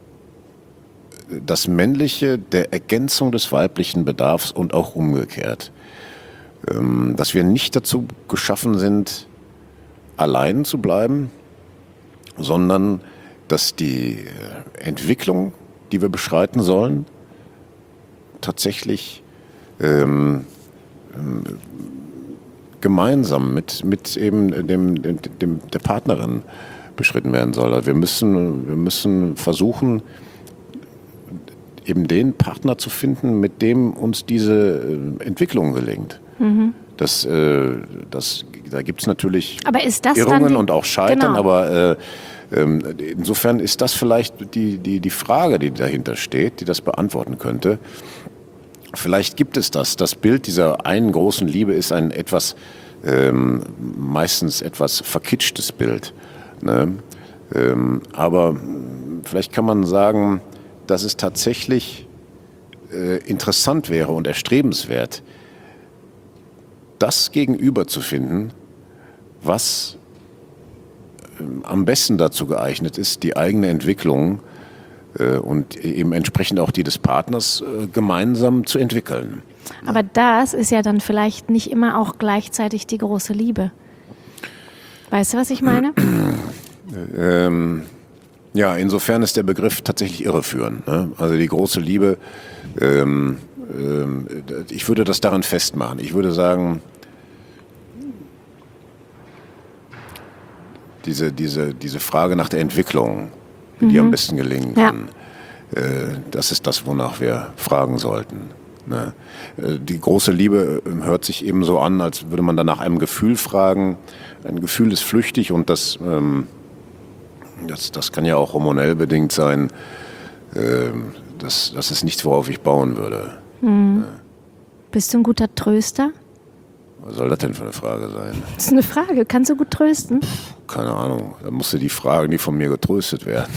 Speaker 3: das Männliche der Ergänzung des Weiblichen bedarf und auch umgekehrt. Ähm, dass wir nicht dazu geschaffen sind, allein zu bleiben, sondern dass die Entwicklung, die wir beschreiten sollen, tatsächlich ähm, gemeinsam mit, mit eben dem, dem, dem, der Partnerin beschritten werden soll. Also wir müssen, wir müssen versuchen, eben den Partner zu finden, mit dem uns diese Entwicklung gelingt. Mhm. Das, äh, das, da gibt es natürlich
Speaker 2: aber ist das
Speaker 3: Irrungen
Speaker 2: dann die,
Speaker 3: und auch Scheitern,
Speaker 2: genau.
Speaker 3: aber äh, äh, insofern ist das vielleicht die, die, die Frage, die dahinter steht, die das beantworten könnte. Vielleicht gibt es das. Das Bild dieser einen großen Liebe ist ein etwas, ähm, meistens etwas verkitschtes Bild. Ne? Ähm, aber vielleicht kann man sagen, dass es tatsächlich äh, interessant wäre und erstrebenswert, das Gegenüber zu finden, was äh, am besten dazu geeignet ist, die eigene Entwicklung äh, und eben entsprechend auch die des Partners äh, gemeinsam zu entwickeln.
Speaker 2: Aber das ist ja dann vielleicht nicht immer auch gleichzeitig die große Liebe. Weißt du, was ich meine?
Speaker 3: ähm, ja, insofern ist der Begriff tatsächlich irreführend. Ne? Also die große Liebe, ähm, ähm, ich würde das daran festmachen. Ich würde sagen, diese, diese, diese Frage nach der Entwicklung, wie mhm. die am besten gelingen kann, ja. äh, das ist das, wonach wir fragen sollten. Ne? Äh, die große Liebe hört sich eben so an, als würde man dann nach einem Gefühl fragen. Ein Gefühl ist flüchtig und das, ähm, das, das kann ja auch hormonell bedingt sein. Ähm, das, das ist nichts, worauf ich bauen würde.
Speaker 2: Mhm. Ja. Bist du ein guter Tröster?
Speaker 3: Was soll das denn für eine Frage sein?
Speaker 2: Das ist eine Frage. Kannst du gut trösten?
Speaker 3: Keine Ahnung. Da musst du die fragen, die von mir getröstet werden.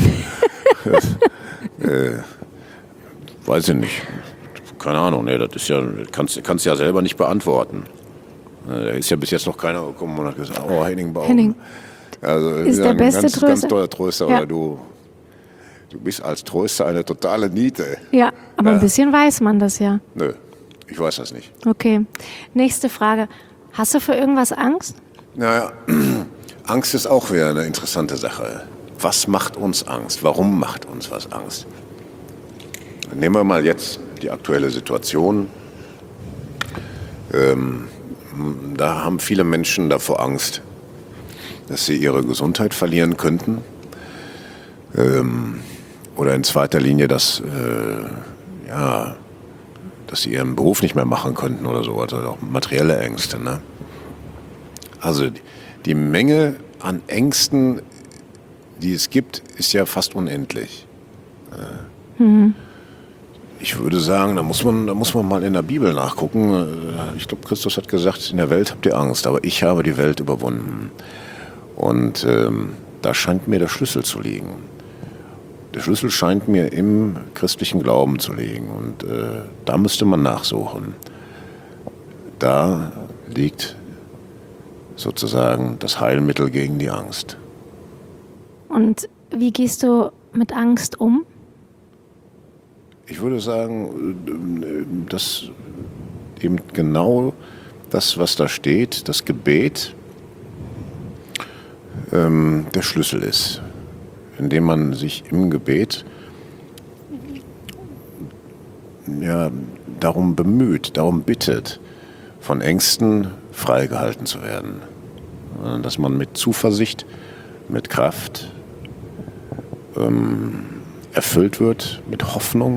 Speaker 3: äh, weiß ich nicht. Keine Ahnung. Nee, das ist ja, kannst, kannst ja selber nicht beantworten. Da ist ja bis jetzt noch keiner gekommen und hat gesagt, oh, Henning Baum.
Speaker 2: Henning
Speaker 3: also,
Speaker 2: ist der
Speaker 3: ein
Speaker 2: beste
Speaker 3: ganz,
Speaker 2: Tröster.
Speaker 3: Ganz toller Tröster.
Speaker 2: Ja.
Speaker 3: Oder du, du bist als Tröster eine totale Niete.
Speaker 2: Ja, aber
Speaker 3: ja.
Speaker 2: ein bisschen weiß man das ja.
Speaker 3: Nö, ich weiß das nicht.
Speaker 2: Okay. Nächste Frage. Hast du für irgendwas Angst?
Speaker 3: Naja, Angst ist auch wieder eine interessante Sache. Was macht uns Angst? Warum macht uns was Angst? Nehmen wir mal jetzt die aktuelle Situation. Ähm, da haben viele Menschen davor Angst, dass sie ihre Gesundheit verlieren könnten. Ähm, oder in zweiter Linie, dass, äh, ja, dass sie ihren Beruf nicht mehr machen könnten oder so. Also auch materielle Ängste. Ne? Also die, die Menge an Ängsten, die es gibt, ist ja fast unendlich. Mhm. Ich würde sagen, da muss man, da muss man mal in der Bibel nachgucken. Ich glaube, Christus hat gesagt, in der Welt habt ihr Angst, aber ich habe die Welt überwunden. Und ähm, da scheint mir der Schlüssel zu liegen. Der Schlüssel scheint mir im christlichen Glauben zu liegen. Und äh, da müsste man nachsuchen. Da liegt sozusagen das Heilmittel gegen die Angst.
Speaker 2: Und wie gehst du mit Angst um?
Speaker 3: Ich würde sagen, dass eben genau das, was da steht, das Gebet, ähm, der Schlüssel ist, indem man sich im Gebet ja, darum bemüht, darum bittet, von Ängsten freigehalten zu werden. Dass man mit Zuversicht, mit Kraft ähm, erfüllt wird, mit Hoffnung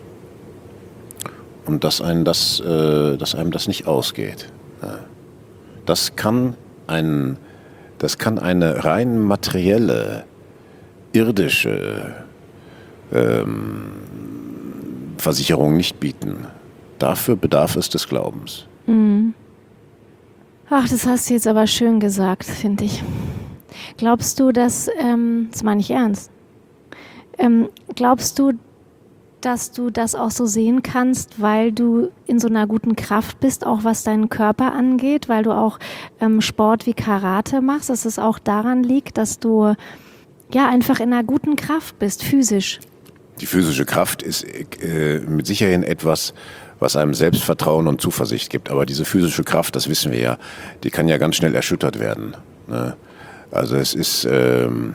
Speaker 3: und dass einem das, äh, dass einem das nicht ausgeht. Das kann, ein, das kann eine rein materielle, irdische ähm, Versicherung nicht bieten. Dafür bedarf es des Glaubens.
Speaker 2: Mhm. Ach, das hast du jetzt aber schön gesagt, finde ich. Glaubst du, dass, ähm, das meine ich ernst, ähm, glaubst du, dass du das auch so sehen kannst, weil du in so einer guten Kraft bist, auch was deinen Körper angeht, weil du auch ähm, Sport wie Karate machst, dass es auch daran liegt, dass du ja einfach in einer guten Kraft bist, physisch?
Speaker 3: Die physische Kraft ist äh, mit Sicherheit etwas, was einem Selbstvertrauen und Zuversicht gibt. Aber diese physische Kraft, das wissen wir ja, die kann ja ganz schnell erschüttert werden. Ne? Also es ist, ähm,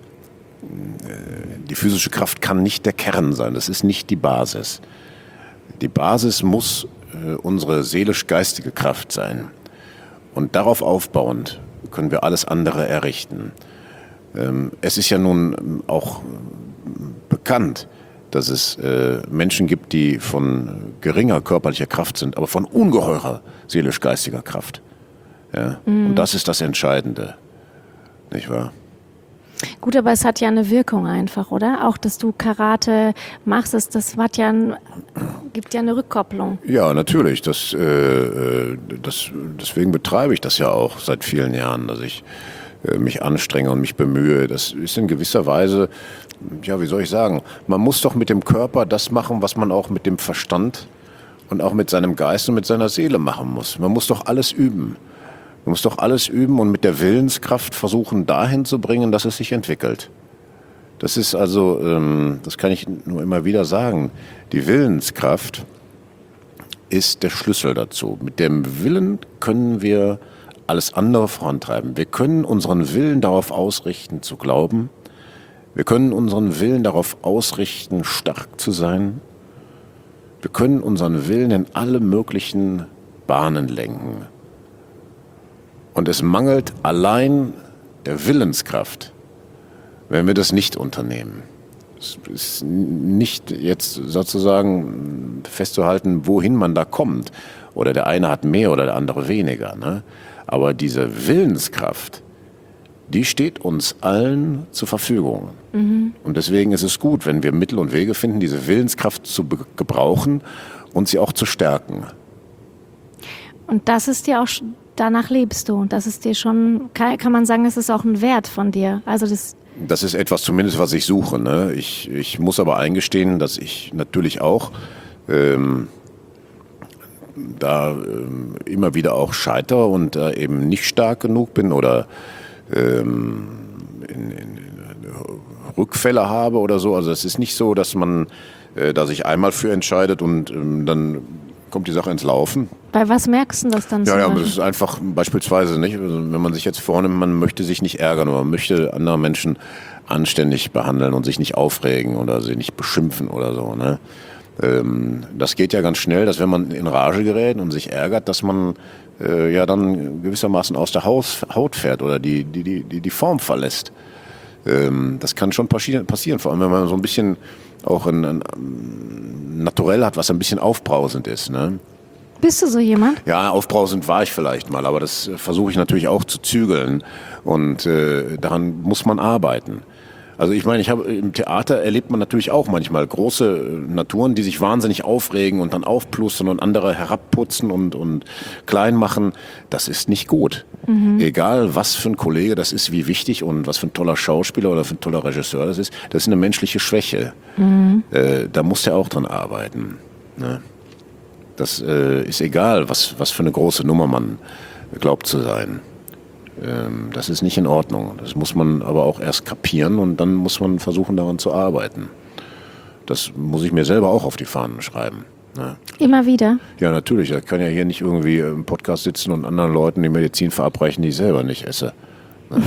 Speaker 3: die physische Kraft kann nicht der Kern sein, das ist nicht die Basis. Die Basis muss äh, unsere seelisch-geistige Kraft sein. Und darauf aufbauend können wir alles andere errichten. Ähm, es ist ja nun auch bekannt, dass es äh, Menschen gibt, die von geringer körperlicher Kraft sind, aber von ungeheurer seelisch-geistiger Kraft. Ja? Mhm. Und das ist das Entscheidende, nicht wahr?
Speaker 2: Gut, aber es hat ja eine Wirkung einfach, oder? Auch, dass du Karate machst, das, das hat ja ein, gibt ja eine Rückkopplung.
Speaker 3: Ja, natürlich. Das, äh, das, deswegen betreibe ich das ja auch seit vielen Jahren, dass ich äh, mich anstrenge und mich bemühe. Das ist in gewisser Weise, ja, wie soll ich sagen, man muss doch mit dem Körper das machen, was man auch mit dem Verstand und auch mit seinem Geist und mit seiner Seele machen muss. Man muss doch alles üben. Man muss doch alles üben und mit der Willenskraft versuchen, dahin zu bringen, dass es sich entwickelt. Das ist also, ähm, das kann ich nur immer wieder sagen, die Willenskraft ist der Schlüssel dazu. Mit dem Willen können wir alles andere vorantreiben. Wir können unseren Willen darauf ausrichten, zu glauben. Wir können unseren Willen darauf ausrichten, stark zu sein. Wir können unseren Willen in alle möglichen Bahnen lenken. Und es mangelt allein der Willenskraft, wenn wir das nicht unternehmen. Es ist nicht jetzt sozusagen festzuhalten, wohin man da kommt. Oder der eine hat mehr oder der andere weniger. Ne? Aber diese Willenskraft, die steht uns allen zur Verfügung. Mhm. Und deswegen ist es gut, wenn wir Mittel und Wege finden, diese Willenskraft zu be- gebrauchen und sie auch zu stärken.
Speaker 2: Und das ist dir auch, danach lebst du. Das ist dir schon, kann, kann man sagen, es ist auch ein Wert von dir. Also das,
Speaker 3: das ist etwas zumindest, was ich suche. Ne? Ich, ich muss aber eingestehen, dass ich natürlich auch ähm, da ähm, immer wieder auch scheitere und äh, eben nicht stark genug bin oder ähm, in, in, in Rückfälle habe oder so. Also es ist nicht so, dass man äh, da sich einmal für entscheidet und ähm, dann kommt die Sache ins Laufen.
Speaker 2: Bei was merkst du das dann?
Speaker 3: Ja, ja, das ist einfach beispielsweise nicht, also wenn man sich jetzt vornimmt, man möchte sich nicht ärgern oder man möchte andere Menschen anständig behandeln und sich nicht aufregen oder sie nicht beschimpfen oder so. Ne? Ähm, das geht ja ganz schnell, dass wenn man in Rage gerät und sich ärgert, dass man äh, ja dann gewissermaßen aus der Haus, Haut fährt oder die, die, die, die Form verlässt. Ähm, das kann schon passieren, passieren, vor allem wenn man so ein bisschen auch ein, ein, ein Naturell hat, was ein bisschen aufbrausend ist. Ne?
Speaker 2: Bist du so jemand?
Speaker 3: Ja, aufbrausend war ich vielleicht mal, aber das äh, versuche ich natürlich auch zu zügeln und äh, daran muss man arbeiten. Also ich meine, ich habe im Theater erlebt man natürlich auch manchmal große äh, Naturen, die sich wahnsinnig aufregen und dann aufplustern und andere herabputzen und, und klein machen. Das ist nicht gut. Mhm. Egal, was für ein Kollege das ist, wie wichtig und was für ein toller Schauspieler oder für ein toller Regisseur das ist, das ist eine menschliche Schwäche. Mhm. Äh, da muss der auch dran arbeiten. Ne? Das äh, ist egal, was, was für eine große Nummer man glaubt zu sein. Ähm, das ist nicht in Ordnung. Das muss man aber auch erst kapieren und dann muss man versuchen, daran zu arbeiten. Das muss ich mir selber auch auf die Fahnen schreiben. Ne?
Speaker 2: Immer wieder?
Speaker 3: Ja, natürlich. Ich kann ja hier nicht irgendwie im Podcast sitzen und anderen Leuten die Medizin verabreichen, die ich selber nicht esse. Ne?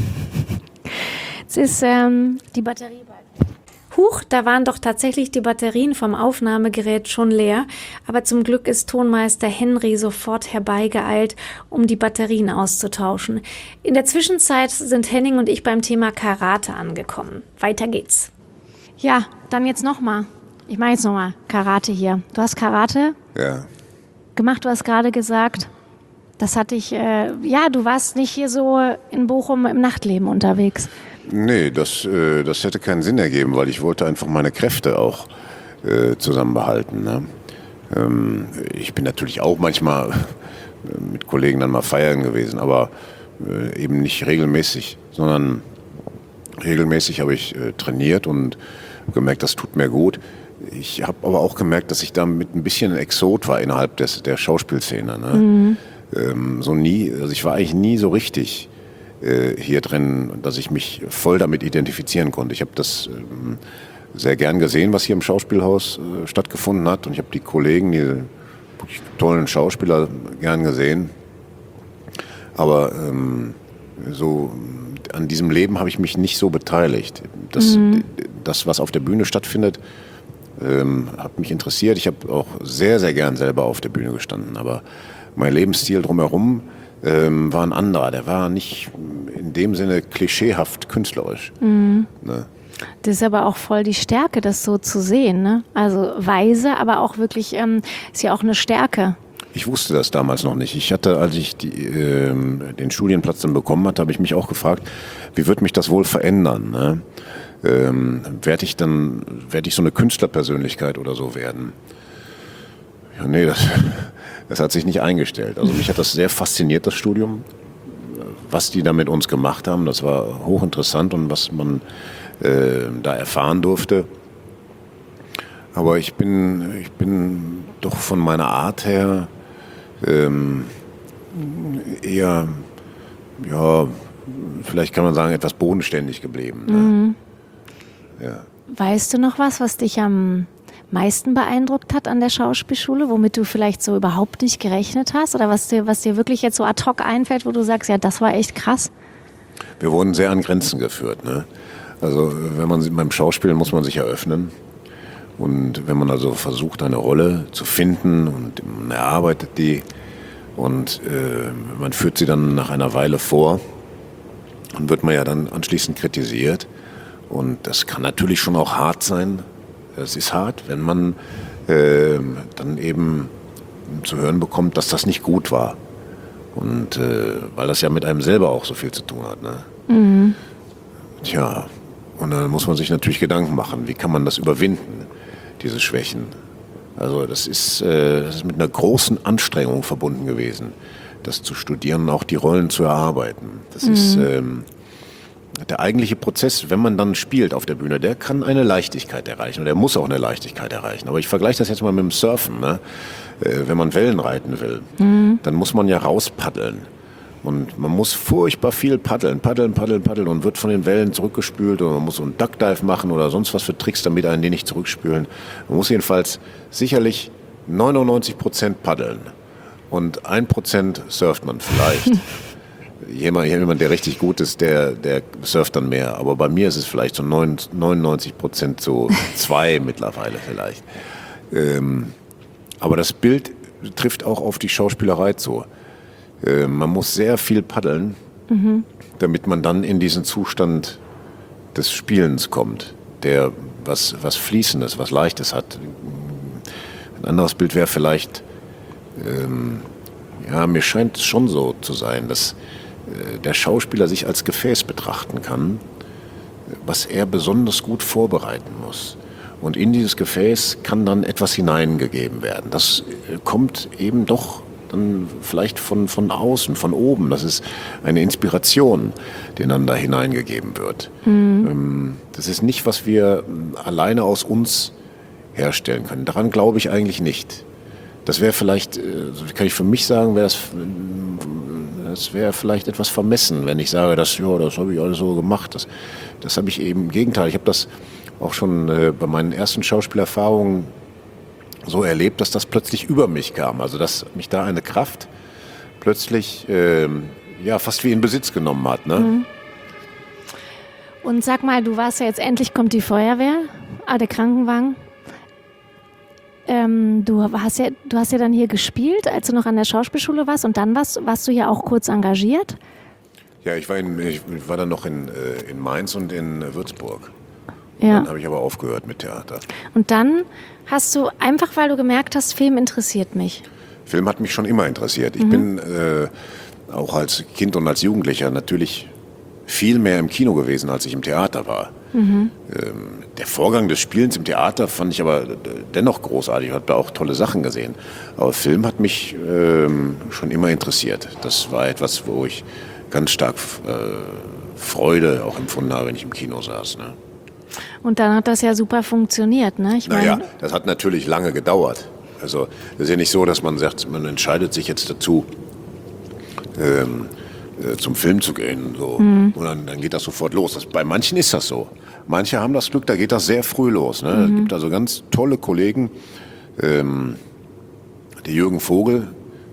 Speaker 2: Jetzt ist ähm, die Batterie bald. Huch, da waren doch tatsächlich die Batterien vom Aufnahmegerät schon leer, aber zum Glück ist Tonmeister Henry sofort herbeigeeilt, um die Batterien auszutauschen. In der Zwischenzeit sind Henning und ich beim Thema Karate angekommen. Weiter geht's. Ja, dann jetzt nochmal. Ich mache jetzt nochmal Karate hier. Du hast Karate
Speaker 3: ja.
Speaker 2: gemacht, du hast gerade gesagt, das hatte ich, äh, ja, du warst nicht hier so in Bochum im Nachtleben unterwegs.
Speaker 3: Nee, das, äh, das hätte keinen Sinn ergeben, weil ich wollte einfach meine Kräfte auch äh, zusammenbehalten. Ne? Ähm, ich bin natürlich auch manchmal mit Kollegen dann mal feiern gewesen, aber äh, eben nicht regelmäßig, sondern regelmäßig habe ich äh, trainiert und gemerkt, das tut mir gut. Ich habe aber auch gemerkt, dass ich damit ein bisschen ein Exot war innerhalb des, der Schauspielszene. Ne? Mhm. Ähm, so nie, also ich war eigentlich nie so richtig hier drin, dass ich mich voll damit identifizieren konnte. Ich habe das ähm, sehr gern gesehen, was hier im Schauspielhaus äh, stattgefunden hat. Und ich habe die Kollegen, die wirklich tollen Schauspieler gern gesehen. Aber ähm, so an diesem Leben habe ich mich nicht so beteiligt. Das, mhm. das was auf der Bühne stattfindet, ähm, hat mich interessiert. Ich habe auch sehr, sehr gern selber auf der Bühne gestanden. Aber mein Lebensstil drumherum ähm, war ein anderer. Der war nicht in dem Sinne klischeehaft künstlerisch.
Speaker 2: Mhm.
Speaker 3: Ne?
Speaker 2: Das ist aber auch voll die Stärke, das so zu sehen. Ne? Also weise, aber auch wirklich, ähm, ist ja auch eine Stärke.
Speaker 3: Ich wusste das damals noch nicht. Ich hatte, als ich die, äh, den Studienplatz dann bekommen hatte, habe ich mich auch gefragt, wie wird mich das wohl verändern? Ne? Ähm, werde ich dann, werde ich so eine Künstlerpersönlichkeit oder so werden? Ja, nee, das, das hat sich nicht eingestellt. Also mich hat das sehr fasziniert, das Studium. Was die da mit uns gemacht haben, das war hochinteressant und was man äh, da erfahren durfte. Aber ich bin, ich bin doch von meiner Art her ähm, eher, ja, vielleicht kann man sagen, etwas bodenständig geblieben. Ne?
Speaker 2: Mhm.
Speaker 3: Ja.
Speaker 2: Weißt du noch was, was dich am meisten beeindruckt hat an der Schauspielschule, womit du vielleicht so überhaupt nicht gerechnet hast oder was dir, was dir wirklich jetzt so ad hoc einfällt, wo du sagst, ja, das war echt krass?
Speaker 3: Wir wurden sehr an Grenzen geführt. Ne? Also wenn man beim Schauspielen muss man sich eröffnen. Und wenn man also versucht, eine Rolle zu finden und man erarbeitet die und äh, man führt sie dann nach einer Weile vor, dann wird man ja dann anschließend kritisiert. Und das kann natürlich schon auch hart sein. Es ist hart, wenn man äh, dann eben zu hören bekommt, dass das nicht gut war. Und äh, weil das ja mit einem selber auch so viel zu tun hat. Ne?
Speaker 2: Mhm.
Speaker 3: Tja, und dann muss man sich natürlich Gedanken machen, wie kann man das überwinden, diese Schwächen. Also das ist, äh, das ist mit einer großen Anstrengung verbunden gewesen, das zu studieren und auch die Rollen zu erarbeiten. Das mhm. ist ähm, der eigentliche Prozess, wenn man dann spielt auf der Bühne, der kann eine Leichtigkeit erreichen und der muss auch eine Leichtigkeit erreichen. Aber ich vergleiche das jetzt mal mit dem Surfen. Ne? Äh, wenn man Wellen reiten will, mhm. dann muss man ja rauspaddeln. Und man muss furchtbar viel paddeln, paddeln, paddeln, paddeln und wird von den Wellen zurückgespült und man muss so einen Duckdive machen oder sonst was für Tricks, damit einen die nicht zurückspülen. Man muss jedenfalls sicherlich neunundneunzig Prozent paddeln und ein Prozent surft man vielleicht. Jemand, jemand, der richtig gut ist, der, der surft dann mehr. Aber bei mir ist es vielleicht so neunundneunzig Prozent so zwei mittlerweile vielleicht. Ähm, aber das Bild trifft auch auf die Schauspielerei zu. Man muss sehr viel paddeln, mhm. damit man dann in diesen Zustand des Spielens kommt, der was, was Fließendes, was Leichtes hat. Ein anderes Bild wäre vielleicht, ähm, ja, mir scheint es schon so zu sein, dass äh, der Schauspieler sich als Gefäß betrachten kann, was er besonders gut vorbereiten muss. Und in dieses Gefäß kann dann etwas hineingegeben werden. Das äh, kommt eben doch dann vielleicht von, von außen, von oben. Das ist eine Inspiration, die dann da hineingegeben wird. Mhm. Das ist nicht, was wir alleine aus uns herstellen können. Daran glaube ich eigentlich nicht. Das wäre vielleicht, kann ich für mich sagen, wäre das, das wäre vielleicht etwas vermessen, wenn ich sage, das, ja, das habe ich alles so gemacht. Das, das habe ich eben im Gegenteil. Ich habe das auch schon bei meinen ersten Schauspielerfahrungen so erlebt, dass das plötzlich über mich kam. Also dass mich da eine Kraft plötzlich ähm, ja, fast wie in Besitz genommen hat. Ne?
Speaker 2: Mhm. Und sag mal, du warst ja jetzt, endlich kommt die Feuerwehr, ah, der Krankenwagen. Ähm, du, hast ja, du hast ja dann hier gespielt, als du noch an der Schauspielschule warst und dann warst, warst du ja auch kurz engagiert.
Speaker 3: Ja, ich war, in, ich war dann noch in, in Mainz und in Würzburg.
Speaker 2: Ja.
Speaker 3: Dann habe ich aber aufgehört mit Theater.
Speaker 2: Und dann hast du, einfach weil du gemerkt hast, Film interessiert mich.
Speaker 3: Film hat mich schon immer interessiert. Ich mhm. bin äh, auch als Kind und als Jugendlicher natürlich viel mehr im Kino gewesen, als ich im Theater war. Mhm. Ähm, der Vorgang des Spielens im Theater fand ich aber dennoch großartig. Ich habe da auch tolle Sachen gesehen. Aber Film hat mich ähm, schon immer interessiert. Das war etwas, wo ich ganz stark äh, Freude auch empfunden habe, wenn ich im Kino saß. Ne?
Speaker 2: Und dann hat das ja super funktioniert, ne? Ich
Speaker 3: naja, das hat natürlich lange gedauert. Also es ist ja nicht so, dass man sagt, man entscheidet sich jetzt dazu, ähm, äh, zum Film zu gehen. So. Mhm. Und dann, dann geht das sofort los. Das, bei manchen ist das so. Manche haben das Glück, da geht das sehr früh los. Ne? Mhm. Es gibt also ganz tolle Kollegen. Ähm, der Jürgen Vogel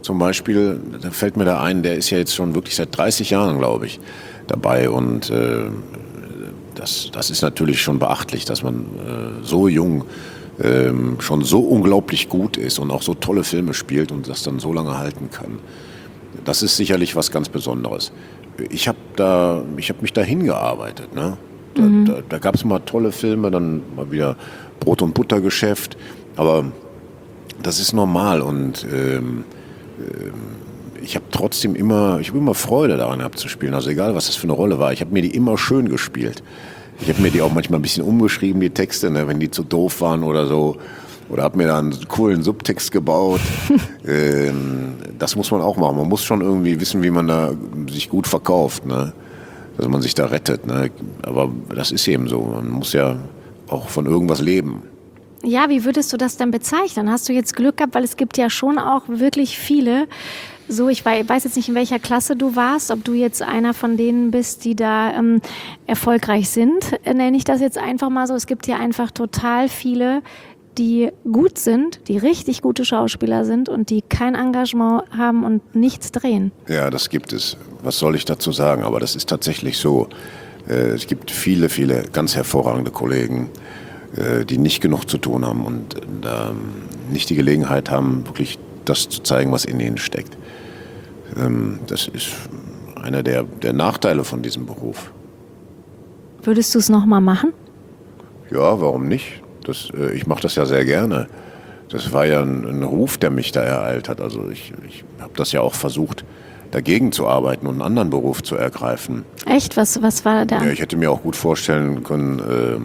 Speaker 3: zum Beispiel, da fällt mir da ein, der ist ja jetzt schon wirklich seit dreißig Jahren, glaube ich, dabei. Und äh, das, das ist natürlich schon beachtlich, dass man äh, so jung äh, schon so unglaublich gut ist und auch so tolle Filme spielt und das dann so lange halten kann. Das ist sicherlich was ganz Besonderes. Ich habe da, ich habe mich da hingearbeitet, ne? Da, mhm. da, da gab es mal tolle Filme, dann mal wieder Brot- und Buttergeschäft, aber das ist normal und ähm, ähm, ich habe trotzdem immer, ich habe immer Freude daran gehabt zu spielen, also egal was das für eine Rolle war, ich habe mir die immer schön gespielt. Ich habe mir die auch manchmal ein bisschen umgeschrieben, die Texte, ne, wenn die zu doof waren oder so, oder habe mir da einen coolen Subtext gebaut. ähm, das muss man auch machen, man muss schon irgendwie wissen, wie man da sich gut verkauft, ne? Dass man sich da rettet, ne? Aber das ist eben so, man muss ja auch von irgendwas leben.
Speaker 2: Ja, wie würdest du das denn bezeichnen? Hast du jetzt Glück gehabt, weil es gibt ja schon auch wirklich viele, so ich weiß jetzt nicht, in welcher Klasse du warst, ob du jetzt einer von denen bist, die da ähm, erfolgreich sind, nenne ich das jetzt einfach mal so. Es gibt ja einfach total viele, die gut sind, die richtig gute Schauspieler sind und die kein Engagement haben und nichts drehen.
Speaker 3: Ja, das gibt es. Was soll ich dazu sagen? Aber das ist tatsächlich so. Äh, es gibt viele, viele ganz hervorragende Kollegen, äh, die nicht genug zu tun haben und äh, nicht die Gelegenheit haben, wirklich das zu zeigen, was in ihnen steckt. Ähm, das ist einer der, der Nachteile von diesem Beruf.
Speaker 2: Würdest du es nochmal machen?
Speaker 3: Ja, warum nicht? Das, äh, ich mache das ja sehr gerne. Das war ja ein, ein Ruf, der mich da ereilt hat. Also ich, ich habe das ja auch versucht, dagegen zu arbeiten und einen anderen Beruf zu ergreifen.
Speaker 2: Echt? Was, was war da?
Speaker 3: Ja, ich hätte mir auch gut vorstellen können,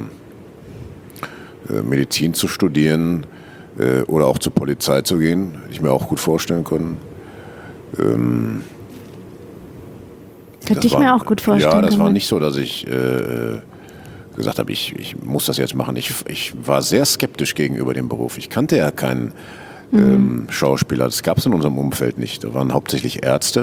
Speaker 3: äh, äh, Medizin zu studieren äh, oder auch zur Polizei zu gehen. Hätte ich mir auch gut vorstellen können. Ähm,
Speaker 2: Könnte ich
Speaker 3: war,
Speaker 2: mir auch gut vorstellen.
Speaker 3: Ja, das
Speaker 2: können.
Speaker 3: war nicht so, dass ich äh, gesagt habe, ich, ich muss das jetzt machen. Ich, ich war sehr skeptisch gegenüber dem Beruf. Ich kannte ja keinen mhm. ähm, Schauspieler. Das gab es in unserem Umfeld nicht. Da waren hauptsächlich Ärzte.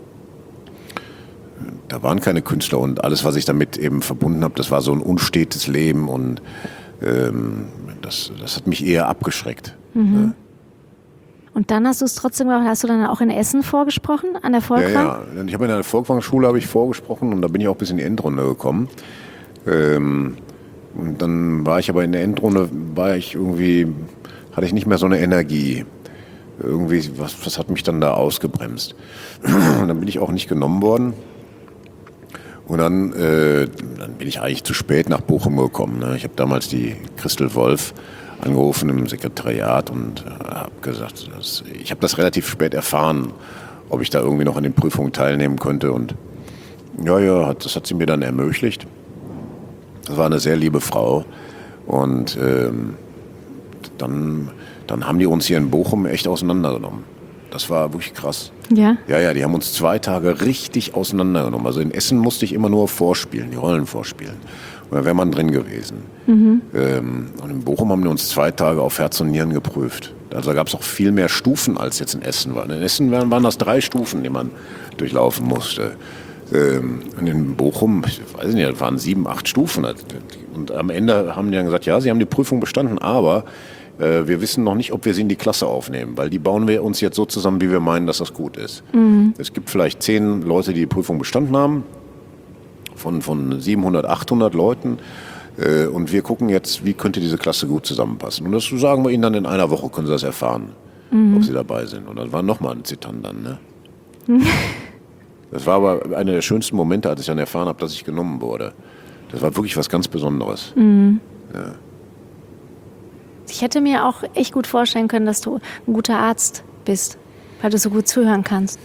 Speaker 3: Da waren keine Künstler und alles, was ich damit eben verbunden habe, das war so ein unstetes Leben und ähm, das, das hat mich eher abgeschreckt.
Speaker 2: Mhm.
Speaker 3: Ne?
Speaker 2: Und dann hast du es trotzdem gemacht, hast du dann auch in Essen vorgesprochen, an der Volkwang?
Speaker 3: Ja, ja. Ich habe in der Volkwang-Schule habe ich vorgesprochen und da bin ich auch bis in die Endrunde gekommen. Ähm, und dann war ich aber in der Endrunde, war ich irgendwie, hatte ich nicht mehr so eine Energie. Irgendwie, was, was hat mich dann da ausgebremst? Und dann bin ich auch nicht genommen worden. Und dann, äh, dann bin ich eigentlich zu spät nach Bochum gekommen. Ne? Ich habe damals die Christel Wolf angerufen im Sekretariat und äh, habe gesagt, dass, ich habe das relativ spät erfahren, ob ich da irgendwie noch an den Prüfungen teilnehmen könnte. Und ja, ja, hat, das hat sie mir dann ermöglicht. Das war eine sehr liebe Frau. Und ähm, dann, dann haben die uns hier in Bochum echt auseinandergenommen. Das war wirklich krass.
Speaker 2: Ja?
Speaker 3: Ja, ja, die haben uns zwei Tage richtig auseinandergenommen. Also in Essen musste ich immer nur vorspielen, die Rollen vorspielen. Und da wäre man drin gewesen. Mhm. Ähm, und in Bochum haben die uns zwei Tage auf Herz und Nieren geprüft. Also da gab es auch viel mehr Stufen, als jetzt in Essen waren. In Essen waren, waren das drei Stufen, die man durchlaufen musste. Ähm, und in Bochum, ich weiß nicht, das waren sieben, acht Stufen. Und am Ende haben die dann gesagt, ja, sie haben die Prüfung bestanden, aber wir wissen noch nicht, ob wir sie in die Klasse aufnehmen, weil die bauen wir uns jetzt so zusammen, wie wir meinen, dass das gut ist. Mhm. Es gibt vielleicht zehn Leute, die die Prüfung bestanden haben, von, von siebenhundert, achthundert Leuten. Äh, und wir gucken jetzt, wie könnte diese Klasse gut zusammenpassen. Und das sagen wir ihnen dann in einer Woche, können sie das erfahren, mhm. ob sie dabei sind. Und das war nochmal ein Zittern dann. Ne? Mhm. Das war aber einer der schönsten Momente, als ich dann erfahren habe, dass ich genommen wurde. Das war wirklich was ganz Besonderes.
Speaker 2: Mhm.
Speaker 3: Ja.
Speaker 2: Ich hätte mir auch echt gut vorstellen können, dass du ein guter Arzt bist, weil du so gut zuhören kannst.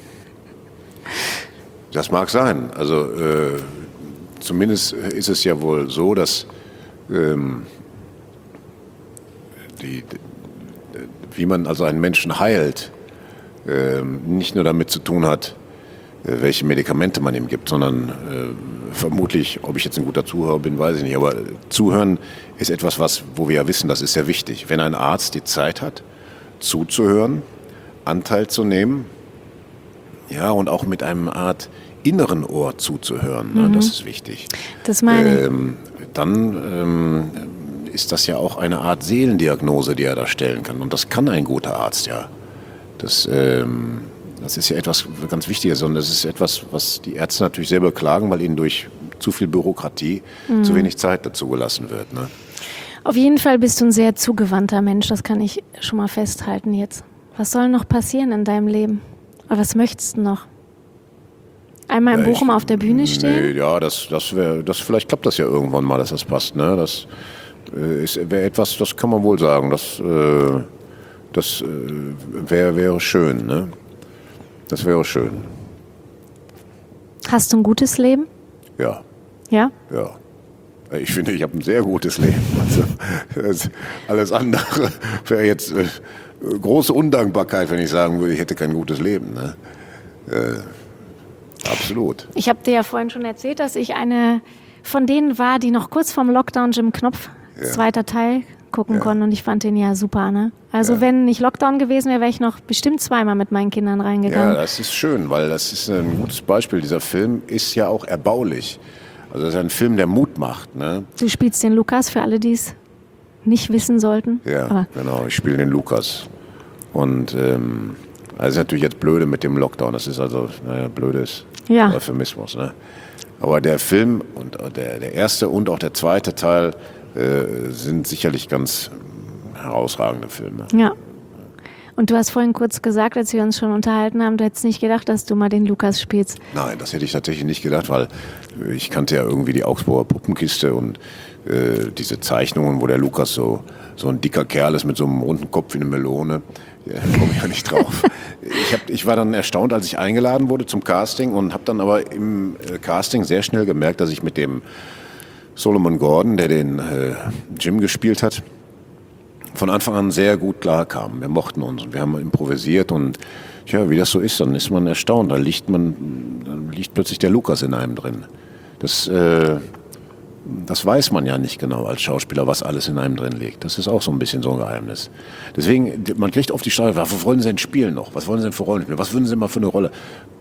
Speaker 3: Das mag sein. Also äh, zumindest ist es ja wohl so, dass ähm, die, die, wie man also einen Menschen heilt, äh, nicht nur damit zu tun hat, äh, welche Medikamente man ihm gibt, sondern äh, vermutlich, ob ich jetzt ein guter Zuhörer bin, weiß ich nicht, aber Zuhören ist etwas, was, wo wir ja wissen, das ist sehr wichtig. Wenn ein Arzt die Zeit hat, zuzuhören, Anteil zu nehmen, ja, und auch mit einem Art inneren Ohr zuzuhören, mhm. ne, das ist wichtig.
Speaker 2: Das meine ich.
Speaker 3: Ähm, dann ähm, ist das ja auch eine Art Seelendiagnose, die er da stellen kann. Und das kann ein guter Arzt, ja. Das, ähm, Das ist ja etwas ganz Wichtiges und das ist etwas, was die Ärzte natürlich selber klagen, weil ihnen durch zu viel Bürokratie mhm. zu wenig Zeit dazu gelassen wird. Ne?
Speaker 2: Auf jeden Fall bist du ein sehr zugewandter Mensch, das kann ich schon mal festhalten jetzt. Was soll noch passieren in deinem Leben? Oder was möchtest du noch? Einmal in ja, Bochum ich, auf der Bühne stehen?
Speaker 3: Nee, ja, das, das wäre, das, vielleicht klappt das ja irgendwann mal, dass das passt. Ne? Das äh, wäre etwas, das kann man wohl sagen. Das, äh, das äh, wär, wäre schön. Ne? Das wäre schön.
Speaker 2: Hast du ein gutes Leben?
Speaker 3: Ja.
Speaker 2: Ja?
Speaker 3: Ja. Ich finde, ich habe ein sehr gutes Leben. Also, alles andere wäre jetzt äh, große Undankbarkeit, wenn ich sagen würde, ich hätte kein gutes Leben. Ne? Äh, absolut.
Speaker 2: Ich habe dir ja vorhin schon erzählt, dass ich eine von denen war, die noch kurz vorm Lockdown Jim Knopf, ja. zweiter Teil, gucken ja. konnten. Und ich fand den ja super. Ne? Also ja. wenn nicht Lockdown gewesen wäre, wäre ich noch bestimmt zweimal mit meinen Kindern reingegangen.
Speaker 3: Ja, das ist schön, weil das ist ein gutes Beispiel. Dieser Film ist ja auch erbaulich. Also das ist ein Film, der Mut macht. Ne?
Speaker 2: Du spielst den Lukas, für alle, die es nicht wissen sollten.
Speaker 3: Ja, aber genau, ich spiele den Lukas. Und ähm, das ist natürlich jetzt blöde mit dem Lockdown. Das ist also naja, blödes
Speaker 2: ja.
Speaker 3: Euphemismus. Ne? Aber der Film, und der, der erste und auch der zweite Teil äh, sind sicherlich ganz herausragende Filme.
Speaker 2: Ja. Und du hast vorhin kurz gesagt, als wir uns schon unterhalten haben, du hättest nicht gedacht, dass du mal den Lukas spielst.
Speaker 3: Nein, das hätte ich tatsächlich nicht gedacht, weil ich kannte ja irgendwie die Augsburger Puppenkiste und äh, diese Zeichnungen, wo der Lukas so, so ein dicker Kerl ist mit so einem runden Kopf wie eine Melone. Ja, da komme ich ja nicht drauf. Ich, hab, ich war dann erstaunt, als ich eingeladen wurde zum Casting und habe dann aber im äh, Casting sehr schnell gemerkt, dass ich mit dem Solomon Gordon, der den äh, Jim gespielt hat, von Anfang an sehr gut klar kamen. Wir mochten uns und wir haben improvisiert und ja, wie das so ist, dann ist man erstaunt. Da liegt man, dann liegt plötzlich der Lukas in einem drin. Das, äh, das weiß man ja nicht genau als Schauspieler, was alles in einem drin liegt. Das ist auch so ein bisschen so ein Geheimnis. Deswegen, man kriegt oft die Frage, was wollen Sie denn spielen noch? Was wollen Sie denn für Rollen spielen? Was würden Sie mal für eine Rolle?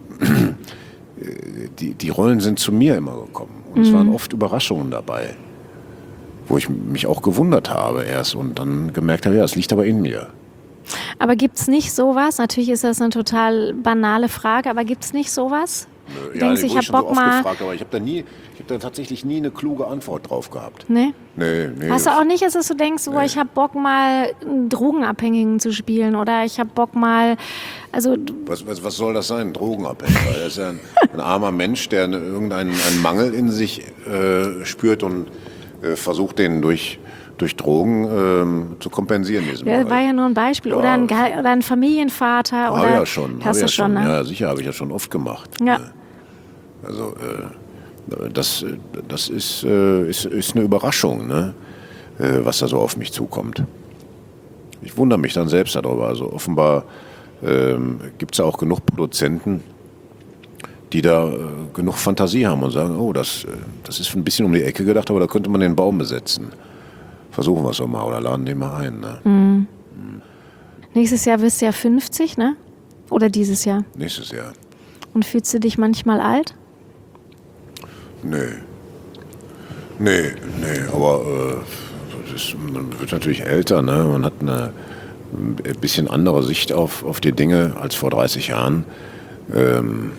Speaker 3: Die, die Rollen sind zu mir immer gekommen und mhm. es waren oft Überraschungen dabei, wo ich mich auch gewundert habe erst und dann gemerkt habe, ja, es liegt aber in mir.
Speaker 2: Aber gibt es nicht sowas, natürlich ist das eine total banale Frage, aber gibt es nicht sowas?
Speaker 3: Nö, ja, denkst, ich habe Bock so mal... Gefragt, aber ich habe da nie, ich habe da tatsächlich nie eine kluge Antwort drauf gehabt.
Speaker 2: Nee?
Speaker 3: Nee, nee.
Speaker 2: Hast du auch nicht, dass du denkst, nee. oh, ich habe Bock mal einen Drogenabhängigen zu spielen oder ich habe Bock mal, also...
Speaker 3: Was, was, was soll das sein, Drogenabhängiger? Er ist ja ein, ein armer Mensch, der irgendeinen einen Mangel in sich äh, spürt und äh, versucht, den durch... durch Drogen ähm, zu kompensieren.
Speaker 2: Das ja, war ja nur ein Beispiel. Ja. Oder, ein, oder ein Familienvater.
Speaker 3: Habe
Speaker 2: oder
Speaker 3: ja schon.
Speaker 2: Hast du
Speaker 3: ja
Speaker 2: schon,
Speaker 3: schon.
Speaker 2: Ne?
Speaker 3: Ja, sicher, habe ich ja schon oft gemacht.
Speaker 2: Ja.
Speaker 3: Also äh, das, das ist, äh, ist, ist eine Überraschung, ne? äh, was da so auf mich zukommt. Ich wundere mich dann selbst darüber. Also offenbar äh, gibt es ja auch genug Produzenten, die da äh, genug Fantasie haben und sagen, oh, das, das ist ein bisschen um die Ecke gedacht, aber da könnte man den Baum besetzen. Versuchen wir es doch mal oder laden den mal ein. Ne?
Speaker 2: Mhm. Mhm. Nächstes Jahr wirst du ja fünfzig, ne? Oder dieses Jahr?
Speaker 3: Nächstes Jahr.
Speaker 2: Und fühlst du dich manchmal alt?
Speaker 3: Nee. Nee, nee, aber äh, ist, man wird natürlich älter, ne? Man hat eine ein bisschen andere Sicht auf, auf die Dinge als vor dreißig Jahren. Ähm,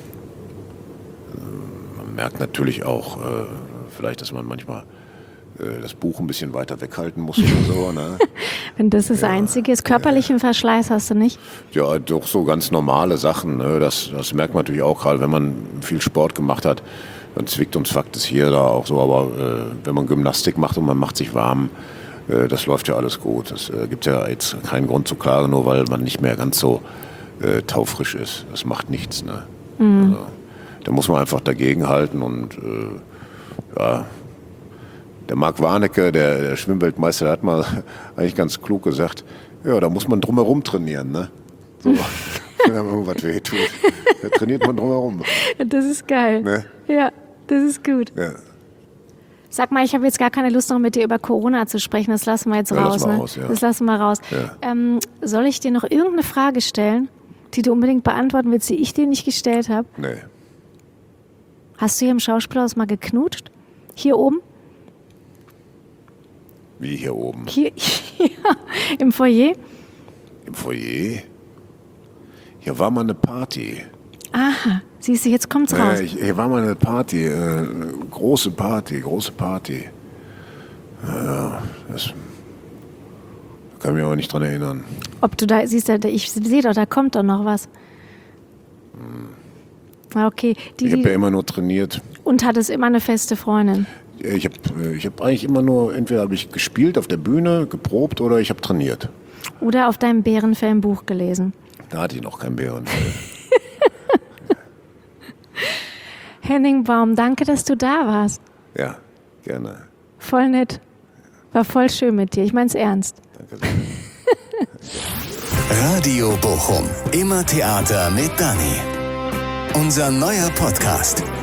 Speaker 3: man merkt natürlich auch, äh, vielleicht, dass man manchmal das Buch ein bisschen weiter weghalten muss oder so. Ne?
Speaker 2: Wenn das das ja, Einzige ist. Körperlichen Verschleiß hast du nicht?
Speaker 3: Ja, doch so ganz normale Sachen. Ne? Das, das merkt man natürlich auch, gerade wenn man viel Sport gemacht hat, dann zwickt und zwackt es hier, da auch so. Aber äh, wenn man Gymnastik macht und man macht sich warm, äh, das läuft ja alles gut. Es äh, gibt ja jetzt keinen Grund zu klagen, nur weil man nicht mehr ganz so äh, taufrisch ist. Das macht nichts. Ne? Mhm. Also, da muss man einfach dagegenhalten und äh, ja, der Marc Warnecke, der, der Schwimmweltmeister, der hat mal eigentlich ganz klug gesagt, ja, da muss man drumherum trainieren, ne? So, wenn einem irgendwas wehtut, da trainiert man drumherum.
Speaker 2: Das ist geil. Ne? Ja, das ist gut. Ja. Sag mal, ich habe jetzt gar keine Lust, noch mit dir über Corona zu sprechen. Das lassen wir jetzt ja, raus. Lassen wir ne? raus ja. Das lassen wir raus. Ja. Ähm, soll ich dir noch irgendeine Frage stellen, die du unbedingt beantworten willst, die ich dir nicht gestellt habe?
Speaker 3: Nee.
Speaker 2: Hast du hier im Schauspielhaus mal geknutscht? Hier oben?
Speaker 3: Wie hier oben?
Speaker 2: Hier, ja, im Foyer?
Speaker 3: Im Foyer? Hier war mal eine Party.
Speaker 2: Aha, siehst du, jetzt kommt's
Speaker 3: Ja,
Speaker 2: raus.
Speaker 3: ich, hier war mal eine Party, äh, eine große Party, große Party. Ja, das kann ich mich aber nicht dran erinnern.
Speaker 2: Ob du da, siehst du, ich sehe doch, da kommt doch noch was. Ah, okay. Die,
Speaker 3: Ich habe
Speaker 2: die,
Speaker 3: ja immer nur trainiert.
Speaker 2: und hattest immer eine feste Freundin.
Speaker 3: Ich habe ich hab eigentlich immer nur, entweder habe ich gespielt auf der Bühne, geprobt oder ich habe trainiert.
Speaker 2: Oder auf deinem Bärenfell-Buch gelesen.
Speaker 3: Da hatte ich noch kein Bärenfell.
Speaker 2: Henning Baum, danke, dass du da warst.
Speaker 3: Ja, gerne.
Speaker 2: Voll nett. War voll schön mit dir. Ich mein's ernst.
Speaker 3: Danke.
Speaker 1: Radio Bochum. Immer Theater mit Dani. Unser neuer Podcast.